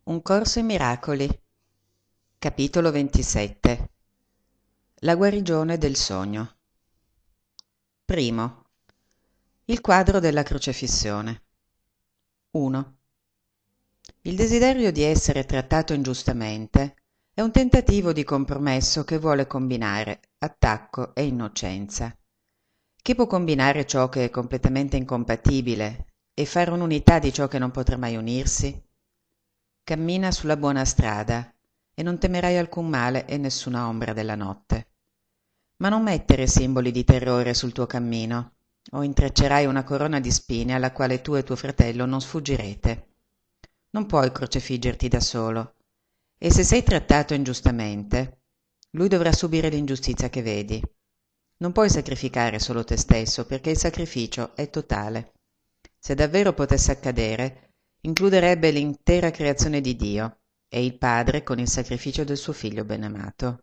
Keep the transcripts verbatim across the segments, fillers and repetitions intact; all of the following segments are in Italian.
Un corso in miracoli. Capitolo ventisette. La guarigione del sogno. Primo. Il quadro della crocefissione. uno. Il desiderio di essere trattato ingiustamente è un tentativo di compromesso che vuole combinare attacco e innocenza. Chi può combinare ciò che è completamente incompatibile e fare un'unità di ciò che non potrà mai unirsi? Cammina sulla buona strada e non temerai alcun male e nessuna ombra della notte. Ma non mettere simboli di terrore sul tuo cammino, o intreccerai una corona di spine alla quale tu e tuo fratello non sfuggirete. Non puoi crocefiggerti da solo, e se sei trattato ingiustamente, lui dovrà subire l'ingiustizia che vedi. Non puoi sacrificare solo te stesso, perché il sacrificio è totale. Se davvero potesse accadere, includerebbe l'intera creazione di Dio e il Padre con il sacrificio del suo Figlio benamato.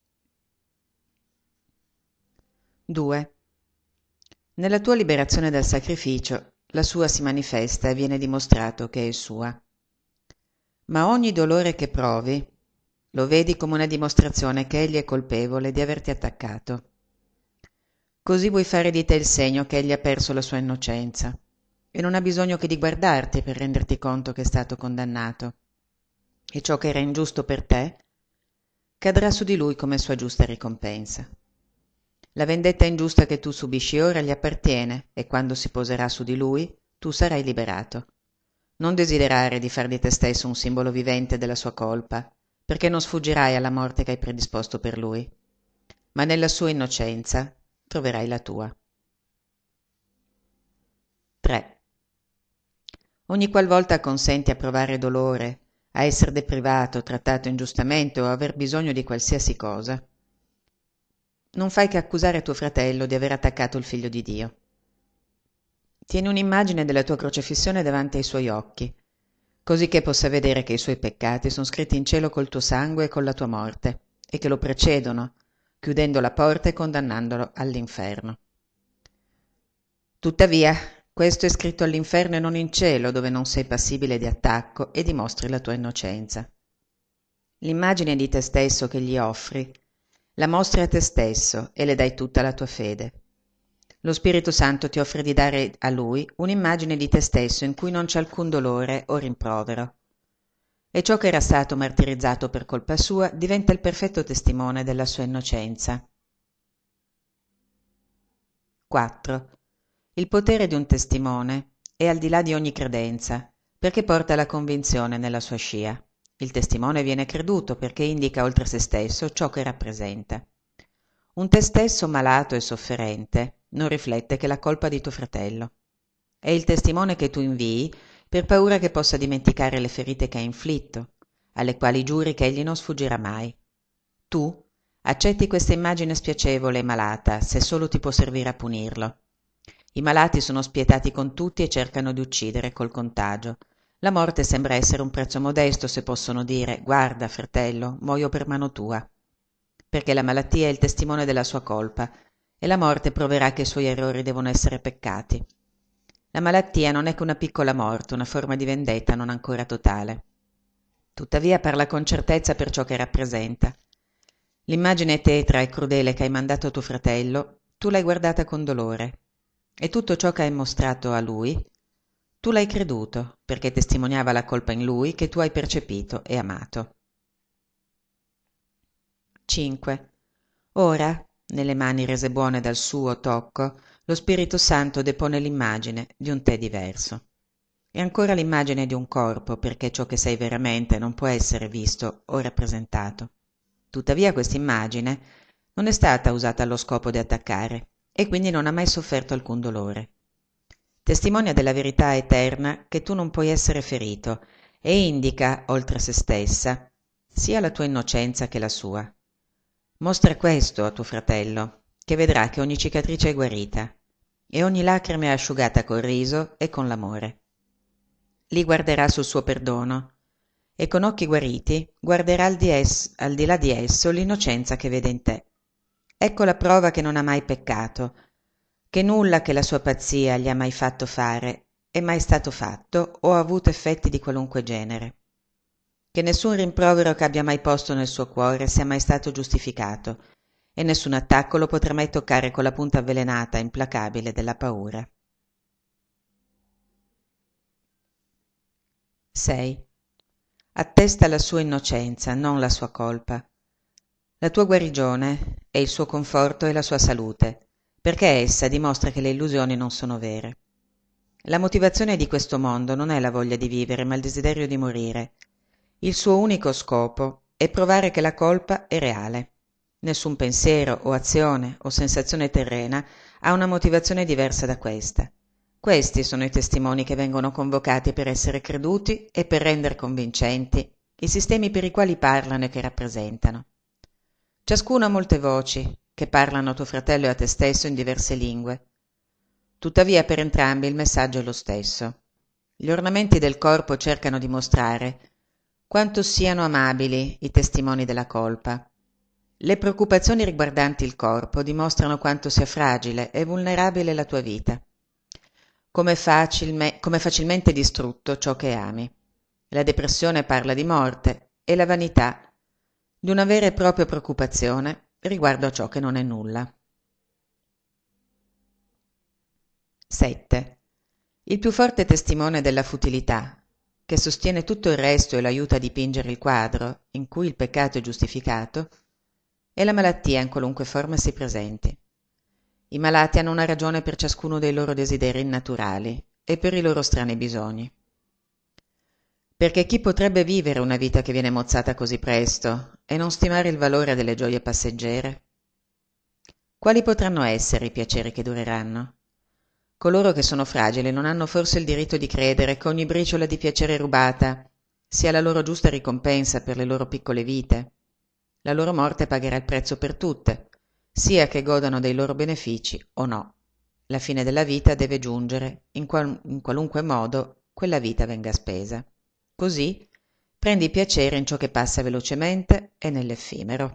due. Nella tua liberazione dal sacrificio, la sua si manifesta e viene dimostrato che è sua. Ma ogni dolore che provi lo vedi come una dimostrazione che egli è colpevole di averti attaccato. Così vuoi fare di te il segno che egli ha perso la sua innocenza e non ha bisogno che di guardarti per renderti conto che è stato condannato. E ciò che era ingiusto per te cadrà su di lui come sua giusta ricompensa. La vendetta ingiusta che tu subisci ora gli appartiene e quando si poserà su di lui tu sarai liberato. Non desiderare di far di te stesso un simbolo vivente della sua colpa, perché non sfuggirai alla morte che hai predisposto per lui, ma nella sua innocenza troverai la tua. tre. Ogni qualvolta consenti a provare dolore, a essere deprivato, trattato ingiustamente o aver bisogno di qualsiasi cosa, non fai che accusare tuo fratello di aver attaccato il Figlio di Dio. Tieni un'immagine della tua crocefissione davanti ai suoi occhi, così che possa vedere che i suoi peccati sono scritti in cielo col tuo sangue e con la tua morte, e che lo precedono, chiudendo la porta e condannandolo all'inferno. Tuttavia, questo è scritto all'inferno e non in cielo, dove non sei passibile di attacco e dimostri la tua innocenza. L'immagine di te stesso che gli offri la mostri a te stesso e le dai tutta la tua fede. Lo Spirito Santo ti offre di dare a lui un'immagine di te stesso in cui non c'è alcun dolore o rimprovero. E ciò che era stato martirizzato per colpa sua diventa il perfetto testimone della sua innocenza. quattro. Il potere di un testimone è al di là di ogni credenza, perché porta la convinzione nella sua scia. Il testimone viene creduto perché indica oltre se stesso ciò che rappresenta. Un te stesso malato e sofferente non riflette che la colpa di tuo fratello. È il testimone che tu invii per paura che possa dimenticare le ferite che ha inflitto, alle quali giuri che egli non sfuggirà mai. Tu accetti questa immagine spiacevole e malata se solo ti può servire a punirlo. I malati sono spietati con tutti e cercano di uccidere col contagio. La morte sembra essere un prezzo modesto se possono dire «Guarda, fratello, muoio per mano tua», perché la malattia è il testimone della sua colpa e la morte proverà che i suoi errori devono essere peccati. La malattia non è che una piccola morte, una forma di vendetta non ancora totale. Tuttavia parla con certezza per ciò che rappresenta. L'immagine tetra e crudele che hai mandato a tuo fratello, tu l'hai guardata con dolore, e tutto ciò che hai mostrato a lui, tu l'hai creduto, perché testimoniava la colpa in lui che tu hai percepito e amato. cinque. Ora, nelle mani rese buone dal suo tocco, lo Spirito Santo depone l'immagine di un te diverso. E ancora l'immagine di un corpo, perché ciò che sei veramente non può essere visto o rappresentato. Tuttavia questa immagine non è stata usata allo scopo di attaccare, e quindi non ha mai sofferto alcun dolore. Testimonia della verità eterna che tu non puoi essere ferito e indica, oltre se stessa, sia la tua innocenza che la sua. Mostra questo a tuo fratello, che vedrà che ogni cicatrice è guarita e ogni lacrima è asciugata col riso e con l'amore. Li guarderà sul suo perdono e con occhi guariti guarderà al di, es- al di là di esso l'innocenza che vede in te. Ecco la prova che non ha mai peccato, che nulla che la sua pazzia gli ha mai fatto fare è mai stato fatto o ha avuto effetti di qualunque genere. che nessun rimprovero che abbia mai posto nel suo cuore sia mai stato giustificato e nessun attacco lo potrà mai toccare con la punta avvelenata e implacabile della paura. sei. Attesta la sua innocenza, non la sua colpa. La tua guarigione è il suo conforto e la sua salute, perché essa dimostra che le illusioni non sono vere. La motivazione di questo mondo non è la voglia di vivere, ma il desiderio di morire. Il suo unico scopo è provare che la colpa è reale. Nessun pensiero o azione o sensazione terrena ha una motivazione diversa da questa. Questi sono i testimoni che vengono convocati per essere creduti e per rendere convincenti i sistemi per i quali parlano e che rappresentano. Ciascuno ha molte voci, che parlano a tuo fratello e a te stesso in diverse lingue. Tuttavia per entrambi il messaggio è lo stesso. Gli ornamenti del corpo cercano di mostrare quanto siano amabili i testimoni della colpa. Le preoccupazioni riguardanti il corpo dimostrano quanto sia fragile e vulnerabile la tua vita. Come, facilme, come facilmente distrutto ciò che ami. La depressione parla di morte e la vanità di una vera e propria preoccupazione riguardo a ciò che non è nulla. sette. Il più forte testimone della futilità, che sostiene tutto il resto e lo aiuta a dipingere il quadro in cui il peccato è giustificato, è la malattia in qualunque forma si presenti. I malati hanno una ragione per ciascuno dei loro desideri innaturali e per i loro strani bisogni. Perché chi potrebbe vivere una vita che viene mozzata così presto e non stimare il valore delle gioie passeggere? Quali potranno essere i piaceri che dureranno? Coloro che sono fragili non hanno forse il diritto di credere che ogni briciola di piacere rubata sia la loro giusta ricompensa per le loro piccole vite? La loro morte pagherà il prezzo per tutte, sia che godano dei loro benefici o no. La fine della vita deve giungere, in, qual- in qualunque modo quella vita venga spesa. Così prendi piacere in ciò che passa velocemente e nell'effimero.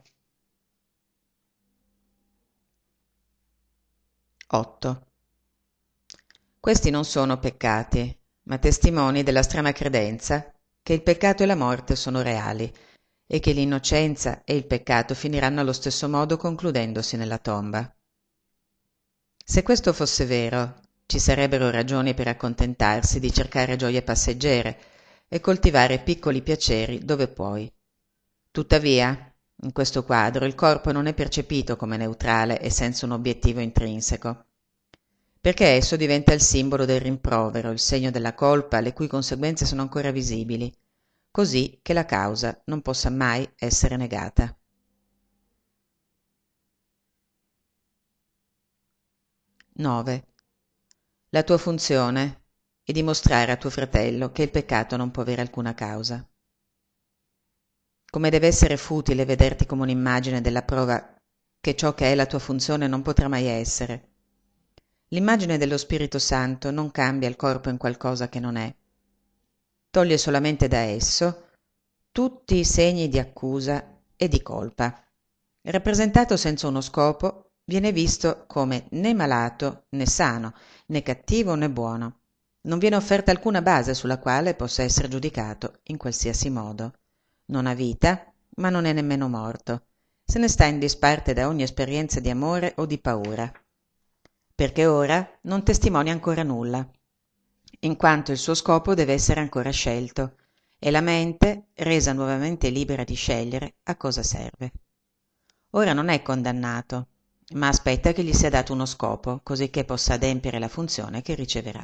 otto. Questi non sono peccati, ma testimoni della strana credenza che il peccato e la morte sono reali e che l'innocenza e il peccato finiranno allo stesso modo concludendosi nella tomba. Se questo fosse vero, ci sarebbero ragioni per accontentarsi di cercare gioie passeggere e coltivare piccoli piaceri dove puoi. Tuttavia, in questo quadro il corpo non è percepito come neutrale e senza un obiettivo intrinseco, perché esso diventa il simbolo del rimprovero, il segno della colpa, le cui conseguenze sono ancora visibili, così che la causa non possa mai essere negata. nove. La tua funzione è dimostrare a tuo fratello che il peccato non può avere alcuna causa. Come deve essere futile vederti come un'immagine della prova che ciò che è la tua funzione non potrà mai essere. L'immagine dello Spirito Santo non cambia il corpo in qualcosa che non è. Toglie solamente da esso tutti i segni di accusa e di colpa. Rappresentato senza uno scopo, viene visto come né malato né sano, né cattivo né buono. Non viene offerta alcuna base sulla quale possa essere giudicato in qualsiasi modo. Non ha vita, ma non è nemmeno morto. Se ne sta in disparte da ogni esperienza di amore o di paura. Perché ora non testimonia ancora nulla, in quanto il suo scopo deve essere ancora scelto, e la mente, resa nuovamente libera di scegliere, a cosa serve. Ora non è condannato, ma aspetta che gli sia dato uno scopo, così che possa adempiere la funzione che riceverà.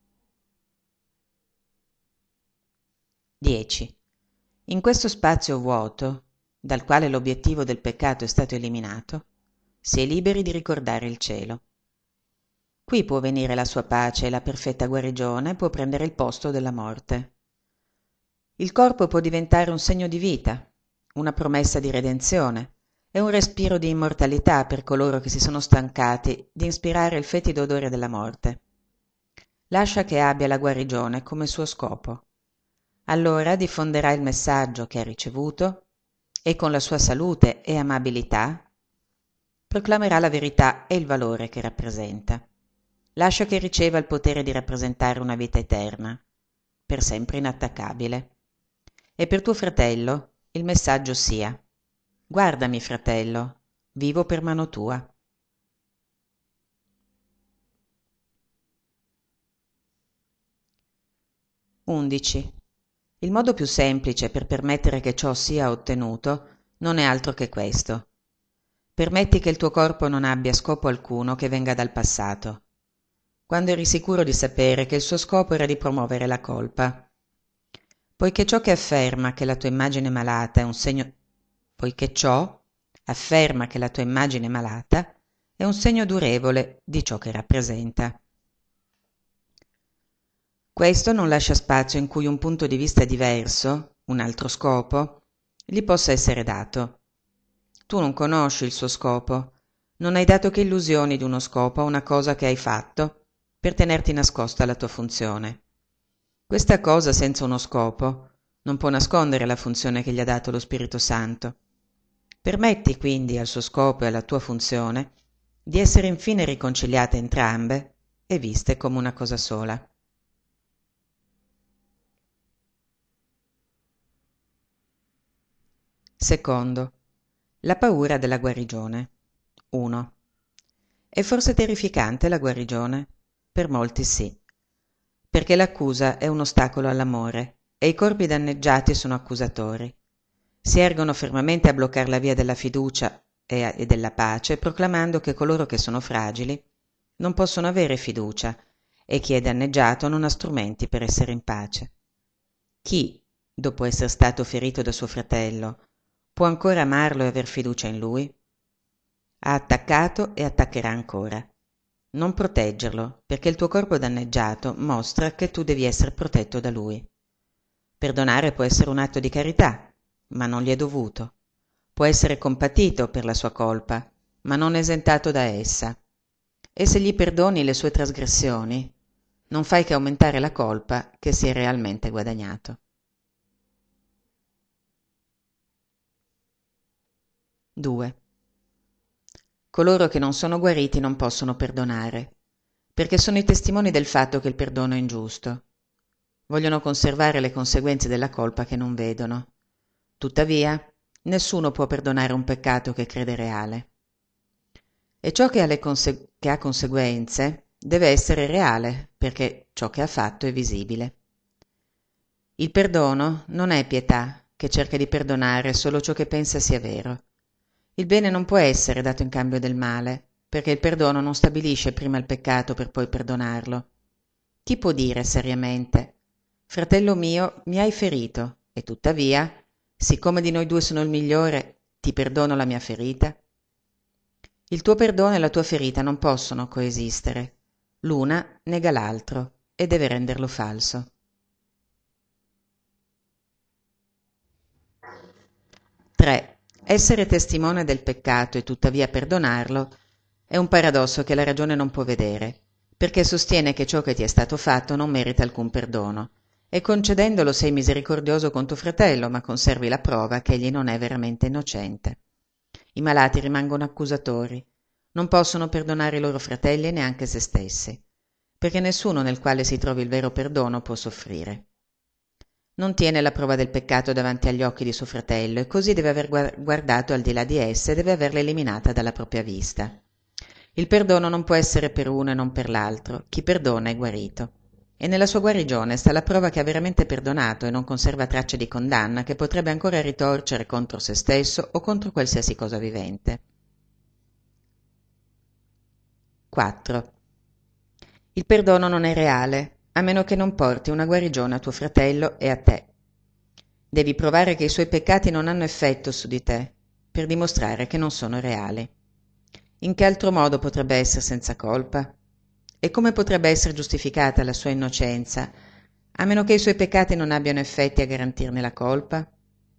dieci. In questo spazio vuoto, dal quale l'obiettivo del peccato è stato eliminato, si è liberi di ricordare il cielo. Qui può venire la sua pace e la perfetta guarigione può prendere il posto della morte. Il corpo può diventare un segno di vita, una promessa di redenzione e un respiro di immortalità per coloro che si sono stancati di ispirare il fetido odore della morte. Lascia che abbia la guarigione come suo scopo. Allora diffonderà il messaggio che ha ricevuto e con la sua salute e amabilità proclamerà la verità e il valore che rappresenta. Lascia che riceva il potere di rappresentare una vita eterna, per sempre inattaccabile. E per tuo fratello il messaggio sia: guardami, fratello, vivo per mano tua. undici. Il modo più semplice per permettere che ciò sia ottenuto non è altro che questo. Permetti che il tuo corpo non abbia scopo alcuno che venga dal passato. Quando eri sicuro di sapere che il suo scopo era di promuovere la colpa. Poiché ciò che afferma che la tua immagine malata è un segno poiché ciò afferma che la tua immagine malata è un segno durevole di ciò che rappresenta. Questo non lascia spazio in cui un punto di vista diverso, un altro scopo, gli possa essere dato. Tu non conosci il suo scopo, non hai dato che illusioni di uno scopo a una cosa che hai fatto per tenerti nascosta la tua funzione. Questa cosa senza uno scopo non può nascondere la funzione che gli ha dato lo Spirito Santo. Permetti quindi al suo scopo e alla tua funzione di essere infine riconciliate entrambe e viste come una cosa sola. Secondo, la paura della guarigione. uno. È forse terrificante la guarigione? Per molti sì, perché l'accusa è un ostacolo all'amore e i corpi danneggiati sono accusatori. Si ergono fermamente a bloccare la via della fiducia e, a- e della pace, proclamando che coloro che sono fragili non possono avere fiducia e chi è danneggiato non ha strumenti per essere in pace. Chi, dopo essere stato ferito da suo fratello, può ancora amarlo e aver fiducia in lui? Ha attaccato e attaccherà ancora. Non proteggerlo, perché il tuo corpo danneggiato mostra che tu devi essere protetto da lui. Perdonare può essere un atto di carità, ma non gli è dovuto. Può essere compatito per la sua colpa, ma non esentato da essa. E se gli perdoni le sue trasgressioni, non fai che aumentare la colpa che si è realmente guadagnato. due. Coloro che non sono guariti non possono perdonare, perché sono i testimoni del fatto che il perdono è ingiusto. Vogliono conservare le conseguenze della colpa che non vedono. Tuttavia, nessuno può perdonare un peccato che crede reale. E ciò che ha, le conse- che ha conseguenze deve essere reale, perché ciò che ha fatto è visibile. Il perdono non è pietà, che cerca di perdonare solo ciò che pensa sia vero. Il bene non può essere dato in cambio del male, perché il perdono non stabilisce prima il peccato per poi perdonarlo. Chi può dire seriamente: fratello mio, mi hai ferito, e tuttavia, siccome di noi due sono il migliore, ti perdono la mia ferita? Il tuo perdono e la tua ferita non possono coesistere. L'una nega l'altro e deve renderlo falso. tre. Essere testimone del peccato e tuttavia perdonarlo è un paradosso che la ragione non può vedere, perché sostiene che ciò che ti è stato fatto non merita alcun perdono, e concedendolo sei misericordioso con tuo fratello, ma conservi la prova che egli non è veramente innocente. I malati rimangono accusatori, non possono perdonare i loro fratelli e neanche se stessi, perché nessuno nel quale si trovi il vero perdono può soffrire. Non tiene la prova del peccato davanti agli occhi di suo fratello e così deve aver guardato al di là di essa e deve averla eliminata dalla propria vista. Il perdono non può essere per uno e non per l'altro. Chi perdona è guarito. E nella sua guarigione sta la prova che ha veramente perdonato e non conserva tracce di condanna che potrebbe ancora ritorcere contro se stesso o contro qualsiasi cosa vivente. quattro. Il perdono non è reale, a meno che non porti una guarigione a tuo fratello e a te. Devi provare che i suoi peccati non hanno effetto su di te, per dimostrare che non sono reali. In che altro modo potrebbe essere senza colpa? E come potrebbe essere giustificata la sua innocenza, a meno che i suoi peccati non abbiano effetti a garantirne la colpa?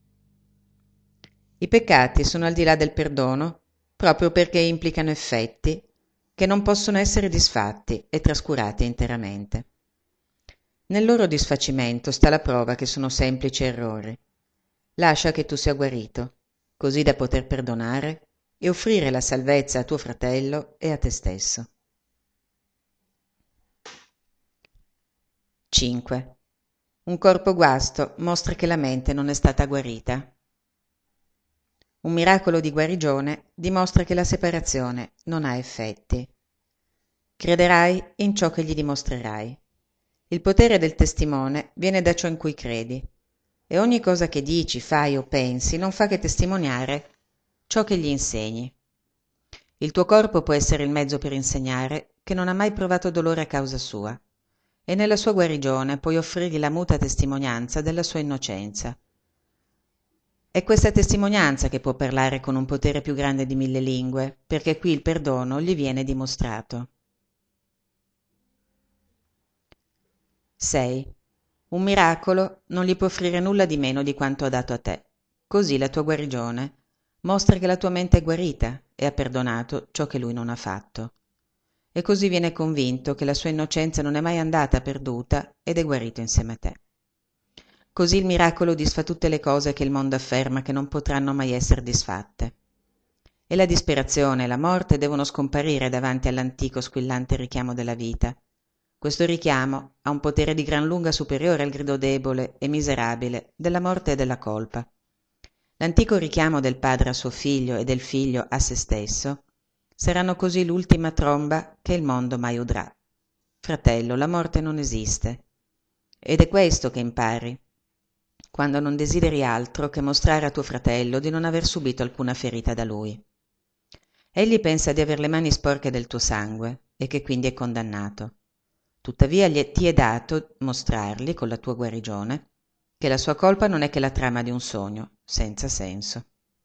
I peccati sono al di là del perdono proprio perché implicano effetti che non possono essere disfatti e trascurati interamente. Nel loro disfacimento sta la prova che sono semplici errori. Lascia che tu sia guarito, così da poter perdonare e offrire la salvezza a tuo fratello e a te stesso. cinque. Un corpo guasto mostra che la mente non è stata guarita. Un miracolo di guarigione dimostra che la separazione non ha effetti. Crederai in ciò che gli dimostrerai. Il potere del testimone viene da ciò in cui credi, e ogni cosa che dici, fai o pensi non fa che testimoniare ciò che gli insegni. Il tuo corpo può essere il mezzo per insegnare che non ha mai provato dolore a causa sua, e nella sua guarigione puoi offrirgli la muta testimonianza della sua innocenza. È questa testimonianza che può parlare con un potere più grande di mille lingue, perché qui il perdono gli viene dimostrato. sei. Un miracolo non gli può offrire nulla di meno di quanto ha dato a te. Così la tua guarigione mostra che la tua mente è guarita e ha perdonato ciò che lui non ha fatto. E così viene convinto che la sua innocenza non è mai andata perduta ed è guarito insieme a te. Così il miracolo disfa tutte le cose che il mondo afferma che non potranno mai essere disfatte. E la disperazione e la morte devono scomparire davanti all'antico squillante richiamo della vita. Questo richiamo ha un potere di gran lunga superiore al grido debole e miserabile della morte e della colpa. L'antico richiamo del padre a suo figlio e del figlio a se stesso saranno così l'ultima tromba che il mondo mai udrà. Fratello, la morte non esiste. Ed è questo che impari, quando non desideri altro che mostrare a tuo fratello di non aver subito alcuna ferita da lui. Egli pensa di aver le mani sporche del tuo sangue e che quindi è condannato. Tuttavia gli ti è dato mostrargli, con la tua guarigione, che la sua colpa non è che la trama di un sogno, senza senso.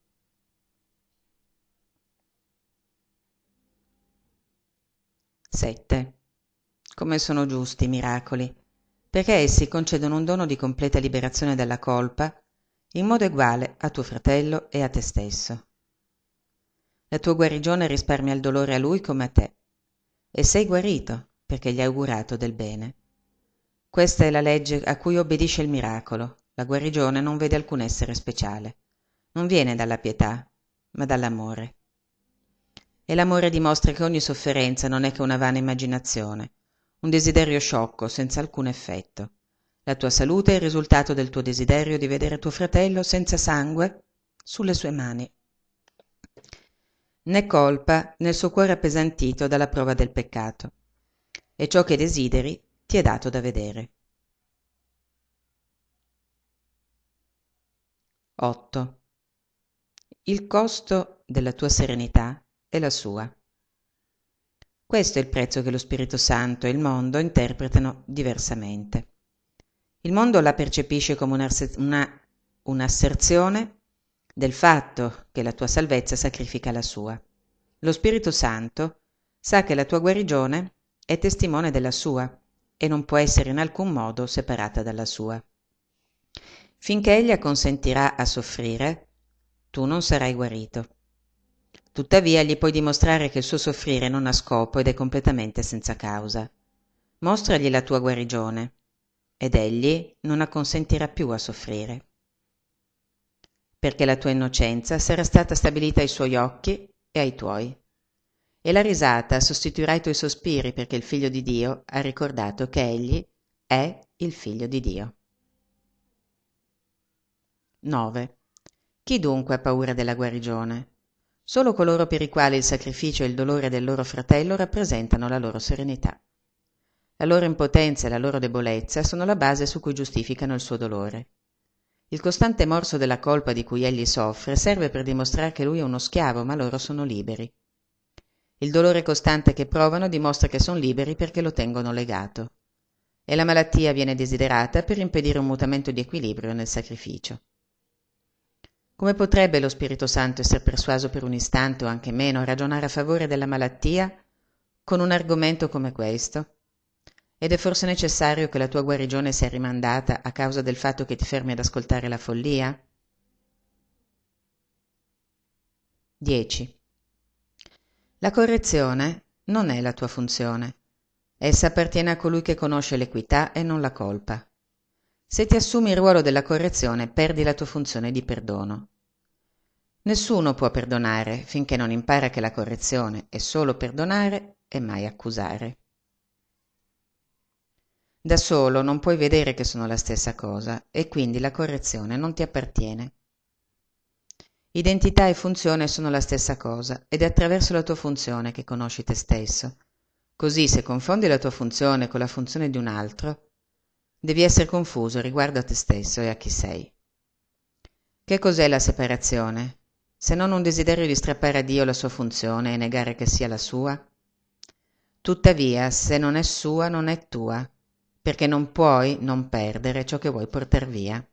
sette. Come sono giusti i miracoli, perché essi concedono un dono di completa liberazione dalla colpa in modo uguale a tuo fratello e a te stesso. La tua guarigione risparmia il dolore a lui come a te, e sei guarito perché gli hai augurato del bene. Questa è la legge a cui obbedisce il miracolo. La guarigione non vede alcun essere speciale. Non viene dalla pietà, ma dall'amore. E l'amore dimostra che ogni sofferenza non è che una vana immaginazione, un desiderio sciocco senza alcun effetto. La tua salute è il risultato del tuo desiderio di vedere tuo fratello senza sangue sulle sue mani. Né colpa nel suo cuore appesantito dalla prova del peccato. E ciò che desideri ti è dato da vedere. otto. Il costo della tua serenità è la sua. Questo è il prezzo che lo Spirito Santo e il mondo interpretano diversamente. Il mondo la percepisce come una, un'asserzione del fatto che la tua salvezza sacrifica la sua. Lo Spirito Santo sa che la tua guarigione è testimone della sua e non può essere in alcun modo separata dalla sua. Finché egli consentirà a soffrire, tu non sarai guarito. Tuttavia gli puoi dimostrare che il suo soffrire non ha scopo ed è completamente senza causa. Mostragli la tua guarigione, ed egli non acconsentirà più a soffrire. Perché la tua innocenza sarà stata stabilita ai suoi occhi e ai tuoi. E la risata sostituirà i tuoi sospiri perché il Figlio di Dio ha ricordato che egli è il Figlio di Dio. nove. Chi dunque ha paura della guarigione? Solo coloro per i quali il sacrificio e il dolore del loro fratello rappresentano la loro serenità. La loro impotenza e la loro debolezza sono la base su cui giustificano il suo dolore. Il costante morso della colpa di cui egli soffre serve per dimostrare che lui è uno schiavo, ma loro sono liberi. Il dolore costante che provano dimostra che sono liberi perché lo tengono legato. E la malattia viene desiderata per impedire un mutamento di equilibrio nel sacrificio. Come potrebbe lo Spirito Santo essere persuaso per un istante o anche meno a ragionare a favore della malattia con un argomento come questo? Ed è forse necessario che la tua guarigione sia rimandata a causa del fatto che ti fermi ad ascoltare la follia? dieci. La correzione non è la tua funzione. Essa appartiene a colui che conosce l'equità e non la colpa. Se ti assumi il ruolo della correzione, perdi la tua funzione di perdono. Nessuno può perdonare finché non impara che la correzione è solo perdonare e mai accusare. Da solo non puoi vedere che sono la stessa cosa e quindi la correzione non ti appartiene. Identità e funzione sono la stessa cosa ed è attraverso la tua funzione che conosci te stesso. Così se confondi la tua funzione con la funzione di un altro, devi essere confuso riguardo a te stesso e a chi sei. Che cos'è la separazione, se non un desiderio di strappare a Dio la sua funzione e negare che sia la sua? Tuttavia, se non è sua, non è tua, perché non puoi non perdere ciò che vuoi portar via.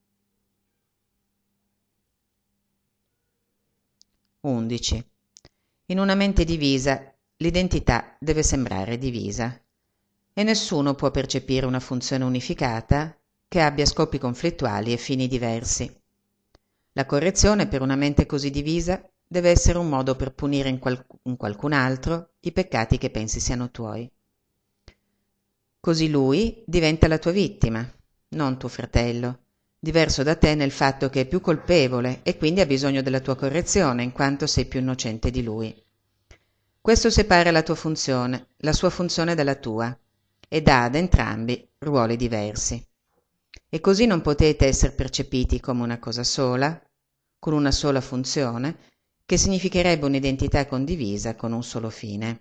undici. In una mente divisa, l'identità deve sembrare divisa, e nessuno può percepire una funzione unificata che abbia scopi conflittuali e fini diversi. La correzione per una mente così divisa deve essere un modo per punire in, qual- in qualcun altro i peccati che pensi siano tuoi. Così lui diventa la tua vittima, non tuo fratello, diverso da te nel fatto che è più colpevole e quindi ha bisogno della tua correzione in quanto sei più innocente di lui. Questo separa la tua funzione, la sua funzione dalla tua, e dà ad entrambi ruoli diversi. E così non potete essere percepiti come una cosa sola, con una sola funzione, che significherebbe un'identità condivisa con un solo fine.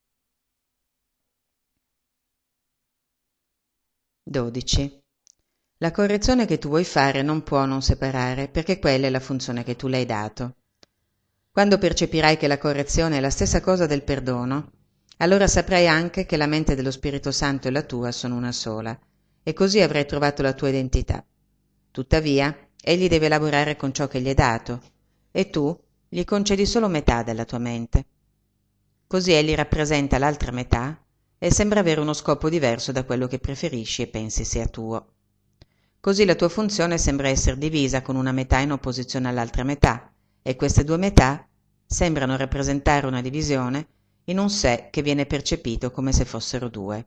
dodici. La correzione che tu vuoi fare non può non separare, perché quella è la funzione che tu le hai dato. Quando percepirai che la correzione è la stessa cosa del perdono, allora saprai anche che la mente dello Spirito Santo e la tua sono una sola, e così avrai trovato la tua identità. Tuttavia, egli deve lavorare con ciò che gli è dato, e tu gli concedi solo metà della tua mente. Così egli rappresenta l'altra metà e sembra avere uno scopo diverso da quello che preferisci e pensi sia tuo. Così la tua funzione sembra essere divisa con una metà in opposizione all'altra metà, e queste due metà sembrano rappresentare una divisione in un sé che viene percepito come se fossero due.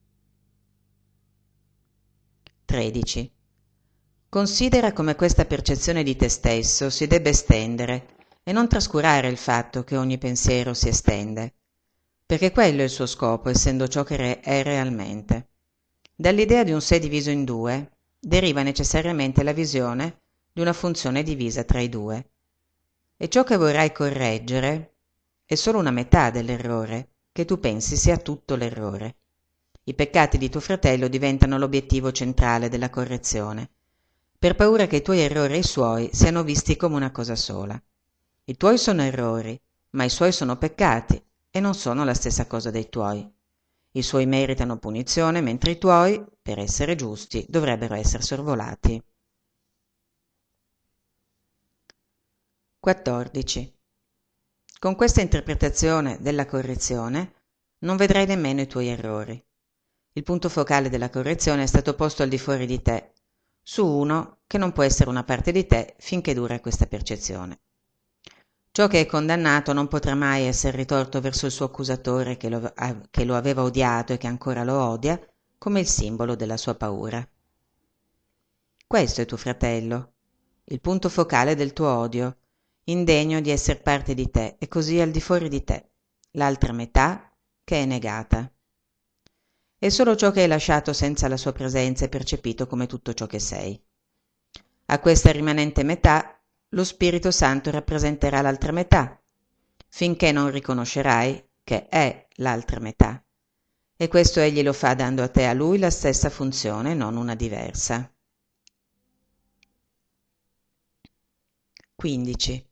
tredici. Considera come questa percezione di te stesso si debba estendere e non trascurare il fatto che ogni pensiero si estende, perché quello è il suo scopo, essendo ciò che è realmente. Dall'idea di un sé diviso in due deriva necessariamente la visione di una funzione divisa tra i due. E ciò che vorrai correggere è solo una metà dell'errore, che tu pensi sia tutto l'errore. I peccati di tuo fratello diventano l'obiettivo centrale della correzione, per paura che i tuoi errori e i suoi siano visti come una cosa sola. I tuoi sono errori, ma i suoi sono peccati e non sono la stessa cosa dei tuoi. I suoi meritano punizione, mentre i tuoi, per essere giusti, dovrebbero essere sorvolati. quattordici. Con questa interpretazione della correzione non vedrai nemmeno i tuoi errori. Il punto focale della correzione è stato posto al di fuori di te, su uno che non può essere una parte di te finché dura questa percezione. Ciò che è condannato non potrà mai essere ritorto verso il suo accusatore che lo, che lo aveva odiato e che ancora lo odia, come il simbolo della sua paura. Questo è tuo fratello, il punto focale del tuo odio, indegno di essere parte di te e così al di fuori di te, l'altra metà che è negata. E solo ciò che è lasciato senza la sua presenza è percepito come tutto ciò che sei. A questa rimanente metà lo Spirito Santo rappresenterà l'altra metà, finché non riconoscerai che è l'altra metà. E questo egli lo fa dando a te e a lui la stessa funzione, non una diversa. quindici.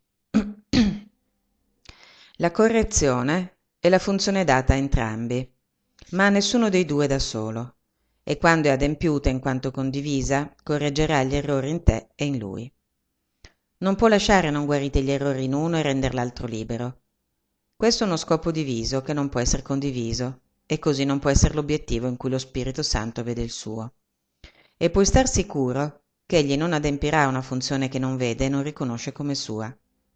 La correzione è la funzione data a entrambi, ma a nessuno dei due da solo, e quando è adempiuta in quanto condivisa, correggerà gli errori in te e in lui. Non può lasciare non guariti gli errori in uno e rendere l'altro libero. Questo è uno scopo diviso che non può essere condiviso, e così non può essere l'obiettivo in cui lo Spirito Santo vede il suo. E puoi star sicuro che egli non adempirà una funzione che non vede e non riconosce come sua.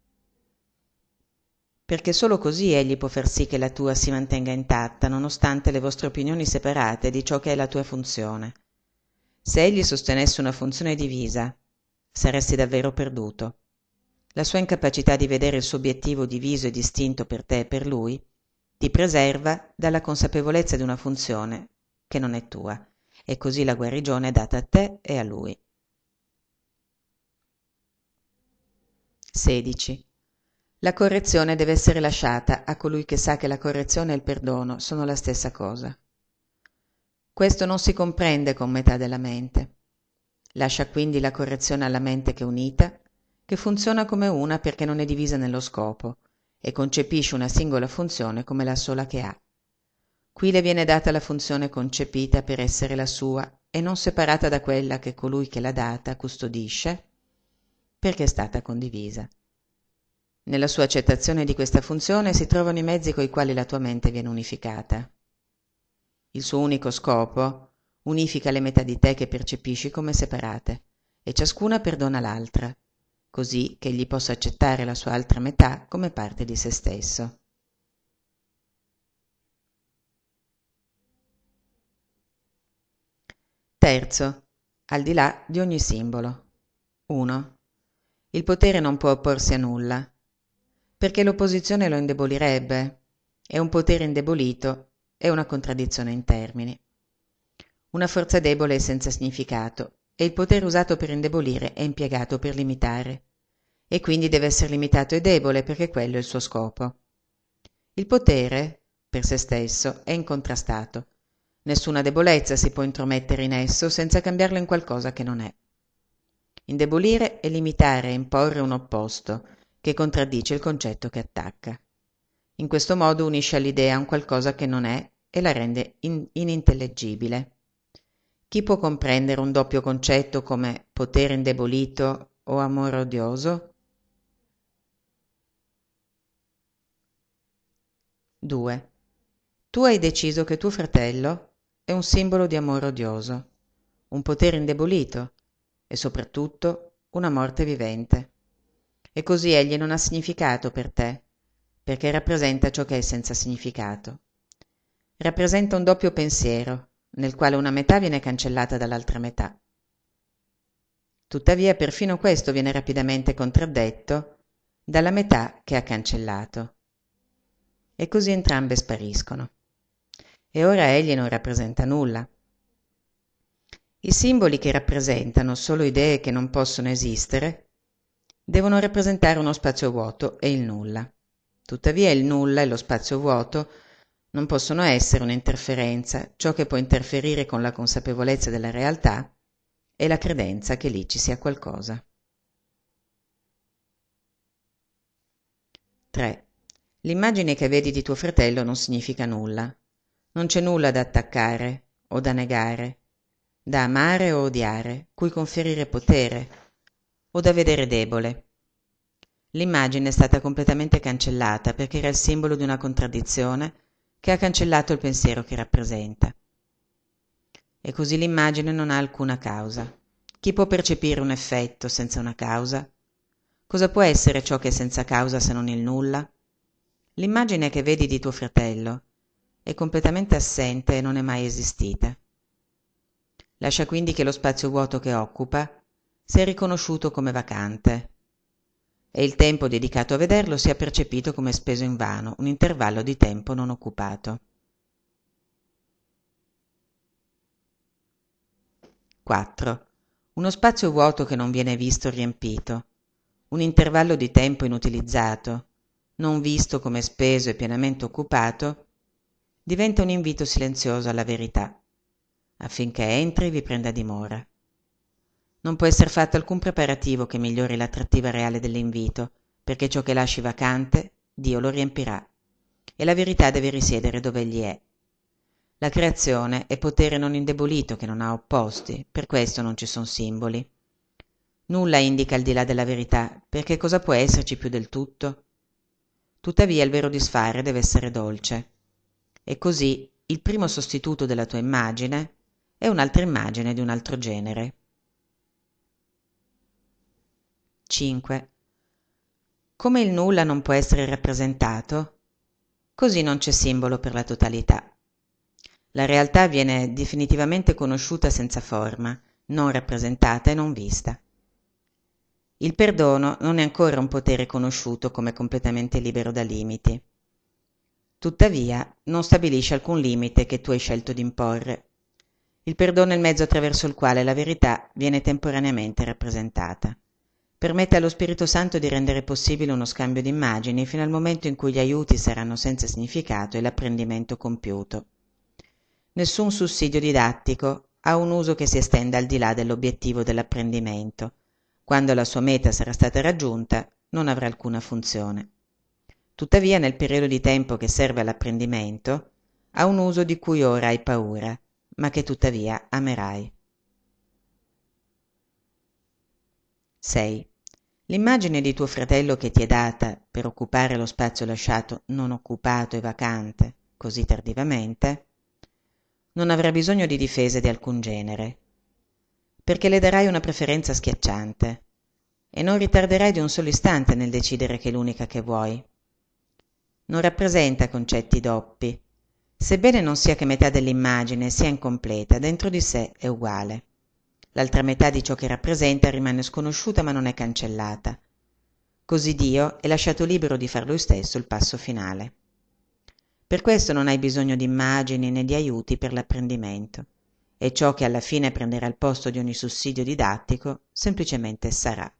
Perché solo così egli può far sì che la tua si mantenga intatta, nonostante le vostre opinioni separate di ciò che è la tua funzione. Se egli sostenesse una funzione divisa, saresti davvero perduto. La sua incapacità di vedere il suo obiettivo diviso e distinto per te e per lui ti preserva dalla consapevolezza di una funzione che non è tua e così la guarigione è data a te e a lui. sedici. La correzione deve essere lasciata a colui che sa che la correzione e il perdono sono la stessa cosa. Questo non si comprende con metà della mente. Lascia quindi la correzione alla mente che è unita, che funziona come una perché non è divisa nello scopo, e concepisce una singola funzione come la sola che ha. Qui le viene data la funzione concepita per essere la sua e non separata da quella che colui che l'ha data custodisce, perché è stata condivisa. Nella sua accettazione di questa funzione si trovano i mezzi coi quali la tua mente viene unificata. Il suo unico scopo unifica le metà di te che percepisci come separate, e ciascuna perdona l'altra, così che egli possa accettare la sua altra metà come parte di se stesso. Terzo, al di là di ogni simbolo. uno. Il potere non può opporsi a nulla, perché l'opposizione lo indebolirebbe, e un potere indebolito è una contraddizione in termini. Una forza debole è senza significato, e il potere usato per indebolire è impiegato per limitare, e quindi deve essere limitato e debole perché quello è il suo scopo. Il potere, per se stesso, è incontrastato. Nessuna debolezza si può intromettere in esso senza cambiarlo in qualcosa che non è. Indebolire è limitare e imporre un opposto, che contraddice il concetto che attacca. In questo modo unisce all'idea un qualcosa che non è e la rende in- inintellegibile. Chi può comprendere un doppio concetto come potere indebolito o amore odioso? due. Tu hai deciso che tuo fratello è un simbolo di amore odioso, un potere indebolito e soprattutto una morte vivente. E così egli non ha significato per te, perché rappresenta ciò che è senza significato. Rappresenta un doppio pensiero, nel quale una metà viene cancellata dall'altra metà. Tuttavia perfino questo viene rapidamente contraddetto dalla metà che ha cancellato. E così entrambe spariscono. E ora egli non rappresenta nulla. I simboli che rappresentano solo idee che non possono esistere devono rappresentare uno spazio vuoto e il nulla. Tuttavia il nulla e lo spazio vuoto non possono essere un'interferenza, ciò che può interferire con la consapevolezza della realtà è la credenza che lì ci sia qualcosa. tre. L'immagine che vedi di tuo fratello non significa nulla. Non c'è nulla da attaccare o da negare, da amare o odiare, cui conferire potere o da vedere debole. L'immagine è stata completamente cancellata perché era il simbolo di una contraddizione che ha cancellato il pensiero che rappresenta. E così l'immagine non ha alcuna causa. Chi può percepire un effetto senza una causa? Cosa può essere ciò che è senza causa se non il nulla? L'immagine che vedi di tuo fratello è completamente assente e non è mai esistita. Lascia quindi che lo spazio vuoto che occupa sia riconosciuto come vacante e il tempo dedicato a vederlo sia percepito come speso invano, un intervallo di tempo non occupato. quattro. Uno spazio vuoto che non viene visto o riempito, un intervallo di tempo inutilizzato, non visto come speso e pienamente occupato, diventa un invito silenzioso alla verità, affinché entri e vi prenda dimora. Non può essere fatto alcun preparativo che migliori l'attrattiva reale dell'invito, perché ciò che lasci vacante, Dio lo riempirà, e la verità deve risiedere dove egli è. La creazione è potere non indebolito che non ha opposti, per questo non ci sono simboli. Nulla indica al di là della verità, perché cosa può esserci più del tutto? Tuttavia il vero disfare deve essere dolce. E così il primo sostituto della tua immagine è un'altra immagine di un altro genere. cinque. Come il nulla non può essere rappresentato, così non c'è simbolo per la totalità. La realtà viene definitivamente conosciuta senza forma, non rappresentata e non vista. Il perdono non è ancora un potere conosciuto come completamente libero da limiti. Tuttavia, non stabilisce alcun limite che tu hai scelto di imporre. Il perdono è il mezzo attraverso il quale la verità viene temporaneamente rappresentata. Permette allo Spirito Santo di rendere possibile uno scambio di immagini fino al momento in cui gli aiuti saranno senza significato e l'apprendimento compiuto. Nessun sussidio didattico ha un uso che si estenda al di là dell'obiettivo dell'apprendimento. Quando la sua meta sarà stata raggiunta, non avrà alcuna funzione. Tuttavia, nel periodo di tempo che serve all'apprendimento, ha un uso di cui ora hai paura, ma che tuttavia amerai. sei. L'immagine di tuo fratello che ti è data per occupare lo spazio lasciato non occupato e vacante così tardivamente, non avrà bisogno di difese di alcun genere, perché le darai una preferenza schiacciante e non ritarderai di un solo istante nel decidere che è l'unica che vuoi. Non rappresenta concetti doppi. Sebbene non sia che metà dell'immagine sia incompleta, dentro di sé è uguale. L'altra metà di ciò che rappresenta rimane sconosciuta ma non è cancellata. Così Dio è lasciato libero di far lui stesso il passo finale. Per questo non hai bisogno di immagini né di aiuti per l'apprendimento, e ciò che alla fine prenderà il posto di ogni sussidio didattico semplicemente sarà.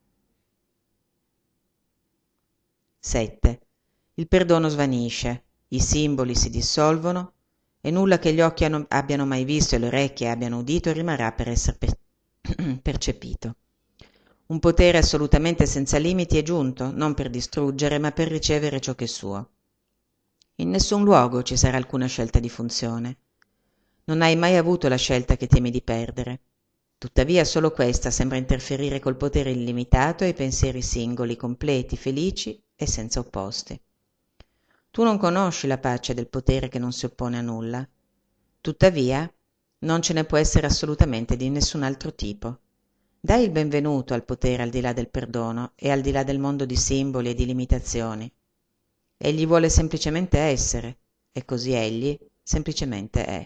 sette. Il perdono svanisce, i simboli si dissolvono e nulla che gli occhi hanno, abbiano mai visto e le orecchie abbiano udito rimarrà per essere per percepito. Un potere assolutamente senza limiti è giunto, non per distruggere, ma per ricevere ciò che è suo. In nessun luogo ci sarà alcuna scelta di funzione. Non hai mai avuto la scelta che temi di perdere. Tuttavia solo questa sembra interferire col potere illimitato e i pensieri singoli, completi, felici e senza opposti. Tu non conosci la pace del potere che non si oppone a nulla. Tuttavia non ce ne può essere assolutamente di nessun altro tipo. Dai il benvenuto al potere al di là del perdono e al di là del mondo di simboli e di limitazioni. Egli vuole semplicemente essere, e così egli semplicemente è.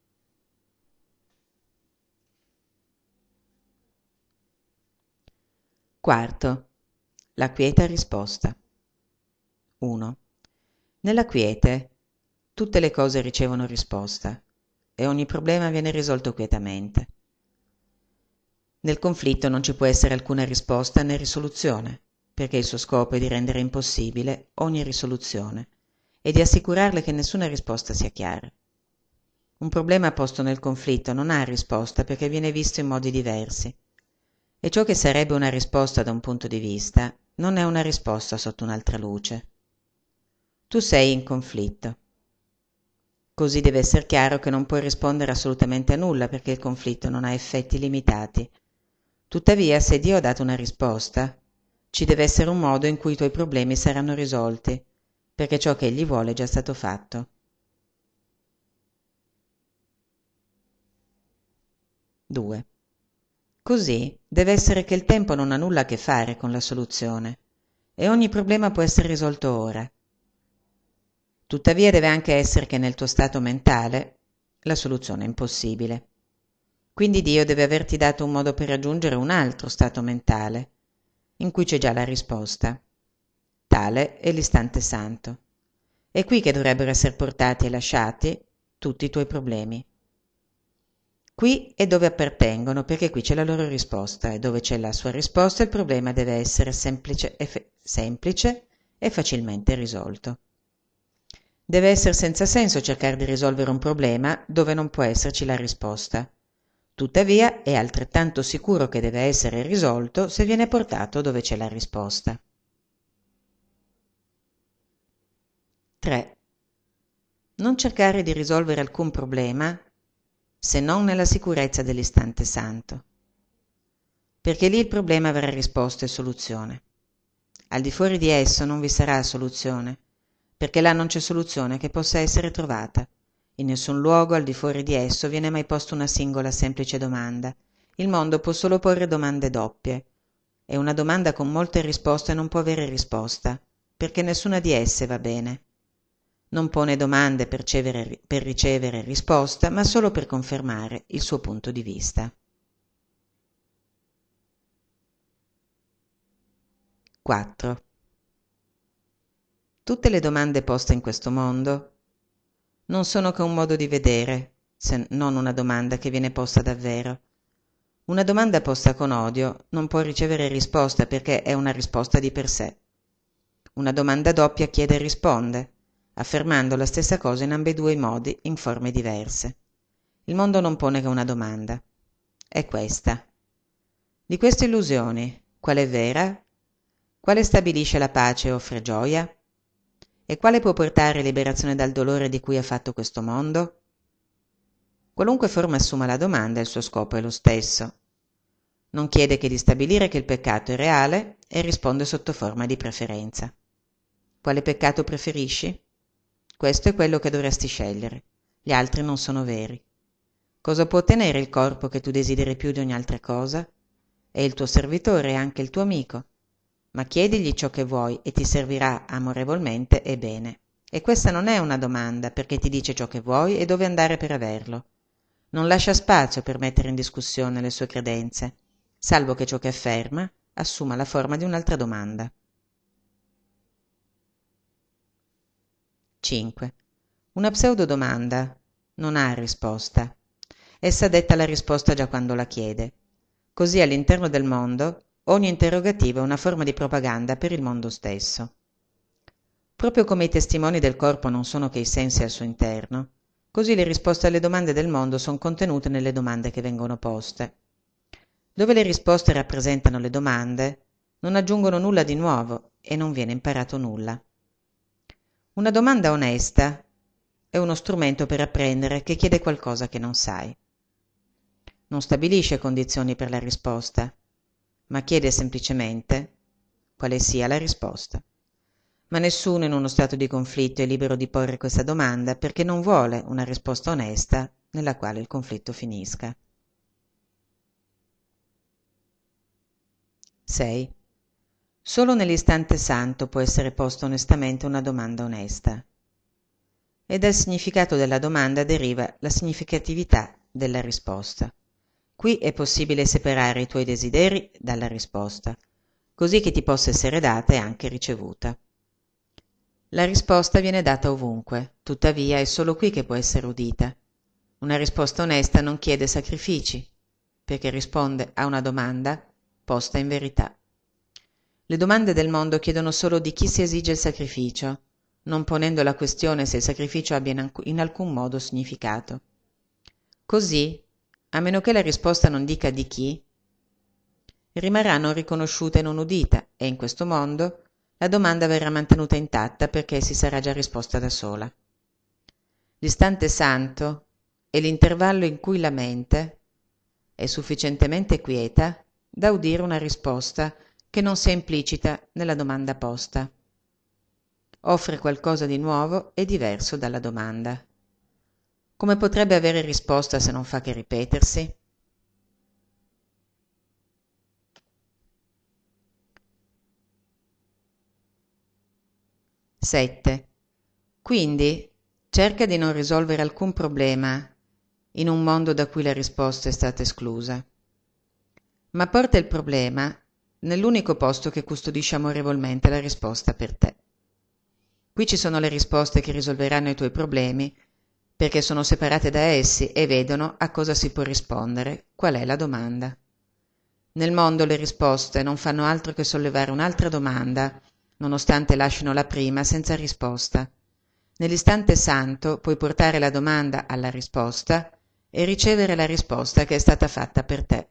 Quarto. La quieta risposta. uno. Nella quiete tutte le cose ricevono risposta e ogni problema viene risolto quietamente. Nel conflitto non ci può essere alcuna risposta né risoluzione, perché il suo scopo è di rendere impossibile ogni risoluzione e di assicurarle che nessuna risposta sia chiara. Un problema posto nel conflitto non ha risposta perché viene visto in modi diversi, e ciò che sarebbe una risposta da un punto di vista non è una risposta sotto un'altra luce. Tu sei in conflitto. Così deve essere chiaro che non puoi rispondere assolutamente a nulla perché il conflitto non ha effetti limitati. Tuttavia, se Dio ha dato una risposta, ci deve essere un modo in cui i tuoi problemi saranno risolti, perché ciò che Egli vuole è già stato fatto. due. Così deve essere che il tempo non ha nulla a che fare con la soluzione e ogni problema può essere risolto ora. Tuttavia deve anche essere che nel tuo stato mentale la soluzione è impossibile. Quindi Dio deve averti dato un modo per raggiungere un altro stato mentale, in cui c'è già la risposta. Tale è l'istante santo. È qui che dovrebbero essere portati e lasciati tutti i tuoi problemi. Qui è dove appartengono, perché qui c'è la loro risposta, e dove c'è la sua risposta il problema deve essere semplice e, fe- semplice e facilmente risolto. Deve essere senza senso cercare di risolvere un problema dove non può esserci la risposta. Tuttavia è altrettanto sicuro che deve essere risolto se viene portato dove c'è la risposta. tre. Non cercare di risolvere alcun problema se non nella sicurezza dell'istante santo, perché lì il problema avrà risposta e soluzione. Al di fuori di esso non vi sarà soluzione, perché là non c'è soluzione che possa essere trovata. In nessun luogo al di fuori di esso viene mai posta una singola semplice domanda. Il mondo può solo porre domande doppie, e una domanda con molte risposte non può avere risposta, perché nessuna di esse va bene. Non pone domande per ricevere, per ricevere risposta, ma solo per confermare il suo punto di vista. quattro. Tutte le domande poste in questo mondo non sono che un modo di vedere se non una domanda che viene posta davvero. Una domanda posta con odio non può ricevere risposta perché è una risposta di per sé. Una domanda doppia chiede e risponde, affermando la stessa cosa in ambedue i modi in forme diverse. Il mondo non pone che una domanda. È questa. Di queste illusioni, quale è vera? Quale stabilisce la pace e offre gioia? E quale può portare liberazione dal dolore di cui è fatto questo mondo? Qualunque forma assuma la domanda, il suo scopo è lo stesso. Non chiede che di stabilire che il peccato è reale e risponde sotto forma di preferenza. Quale peccato preferisci? Questo è quello che dovresti scegliere. Gli altri non sono veri. Cosa può ottenere il corpo che tu desideri più di ogni altra cosa? È il tuo servitore e anche il tuo amico. Ma chiedigli ciò che vuoi e ti servirà amorevolmente e bene. E questa non è una domanda, perché ti dice ciò che vuoi e dove andare per averlo. Non lascia spazio per mettere in discussione le sue credenze, salvo che ciò che afferma assuma la forma di un'altra domanda. cinque. Una pseudodomanda non ha risposta. Essa detta la risposta già quando la chiede. Così all'interno del mondo ogni interrogativo è una forma di propaganda per il mondo stesso. Proprio come i testimoni del corpo non sono che i sensi al suo interno, così le risposte alle domande del mondo sono contenute nelle domande che vengono poste. Dove le risposte rappresentano le domande, non aggiungono nulla di nuovo e non viene imparato nulla. Una domanda onesta è uno strumento per apprendere che chiede qualcosa che non sai. Non stabilisce condizioni per la risposta, ma chiede semplicemente quale sia la risposta. Ma nessuno in uno stato di conflitto è libero di porre questa domanda perché non vuole una risposta onesta nella quale il conflitto finisca. sei. Solo nell'istante santo può essere posta onestamente una domanda onesta. E dal significato della domanda deriva la significatività della risposta. Qui è possibile separare i tuoi desideri dalla risposta, così che ti possa essere data e anche ricevuta. La risposta viene data ovunque, tuttavia è solo qui che può essere udita. Una risposta onesta non chiede sacrifici, perché risponde a una domanda posta in verità. Le domande del mondo chiedono solo di chi si esige il sacrificio, non ponendo la questione se il sacrificio abbia in alcun modo significato. Così, a meno che la risposta non dica di chi, rimarrà non riconosciuta e non udita, e in questo mondo la domanda verrà mantenuta intatta perché si sarà già risposta da sola. L'istante santo è l'intervallo in cui la mente è sufficientemente quieta da udire una risposta che non sia implicita nella domanda posta. Offre qualcosa di nuovo e diverso dalla domanda. Come potrebbe avere risposta se non fa che ripetersi? sette. Quindi cerca di non risolvere alcun problema in un mondo da cui la risposta è stata esclusa, ma porta il problema nell'unico posto che custodisce amorevolmente la risposta per te. Qui ci sono le risposte che risolveranno i tuoi problemi, perché sono separate da essi e vedono a cosa si può rispondere, qual è la domanda. Nel mondo le risposte non fanno altro che sollevare un'altra domanda, nonostante lasciano la prima senza risposta. Nell'istante santo puoi portare la domanda alla risposta e ricevere la risposta che è stata fatta per te.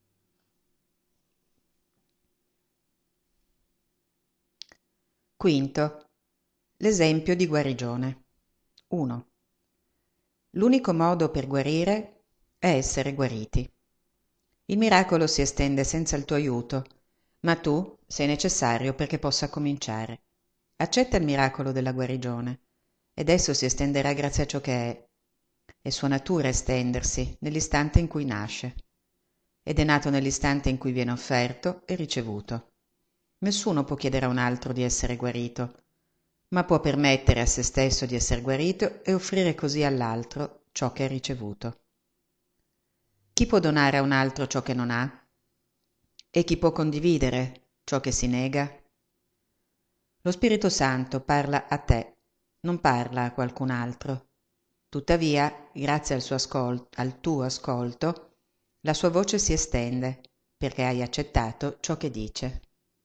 Quinto. L'esempio di guarigione. uno. L'unico modo per guarire è essere guariti. Il miracolo si estende senza il tuo aiuto, ma tu sei necessario perché possa cominciare. Accetta il miracolo della guarigione, ed esso si estenderà grazie a ciò che è. È sua natura estendersi nell'istante in cui nasce, ed è nato nell'istante in cui viene offerto e ricevuto. Nessuno può chiedere a un altro di essere guarito, ma può permettere a se stesso di essere guarito e offrire così all'altro ciò che ha ricevuto. Chi può donare a un altro ciò che non ha? E chi può condividere ciò che si nega? Lo Spirito Santo parla a te, non parla a qualcun altro. Tuttavia, grazie al, suo ascol- al tuo ascolto, la sua voce si estende, perché hai accettato ciò che dice.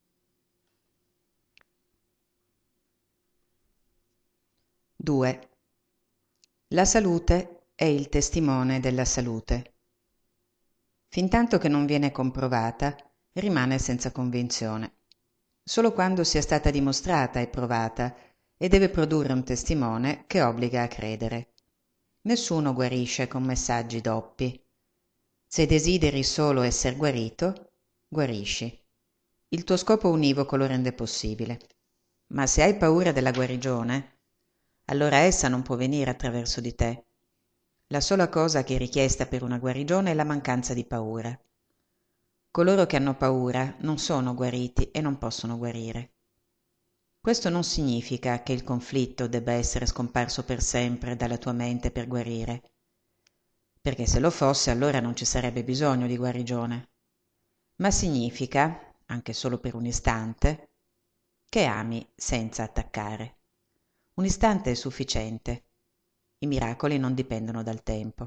due. La salute è il testimone della salute. Fintanto che non viene comprovata, rimane senza convinzione. Solo quando sia stata dimostrata e provata, e deve produrre un testimone che obbliga a credere. Nessuno guarisce con messaggi doppi. Se desideri solo esser guarito, guarisci. Il tuo scopo univoco lo rende possibile. Ma se hai paura della guarigione, allora essa non può venire attraverso di te. La sola cosa che è richiesta per una guarigione è la mancanza di paura. Coloro che hanno paura non sono guariti e non possono guarire. Questo non significa che il conflitto debba essere scomparso per sempre dalla tua mente per guarire, perché se lo fosse allora non ci sarebbe bisogno di guarigione, ma significa, anche solo per un istante, che ami senza attaccare. Un istante è sufficiente. I miracoli non dipendono dal tempo.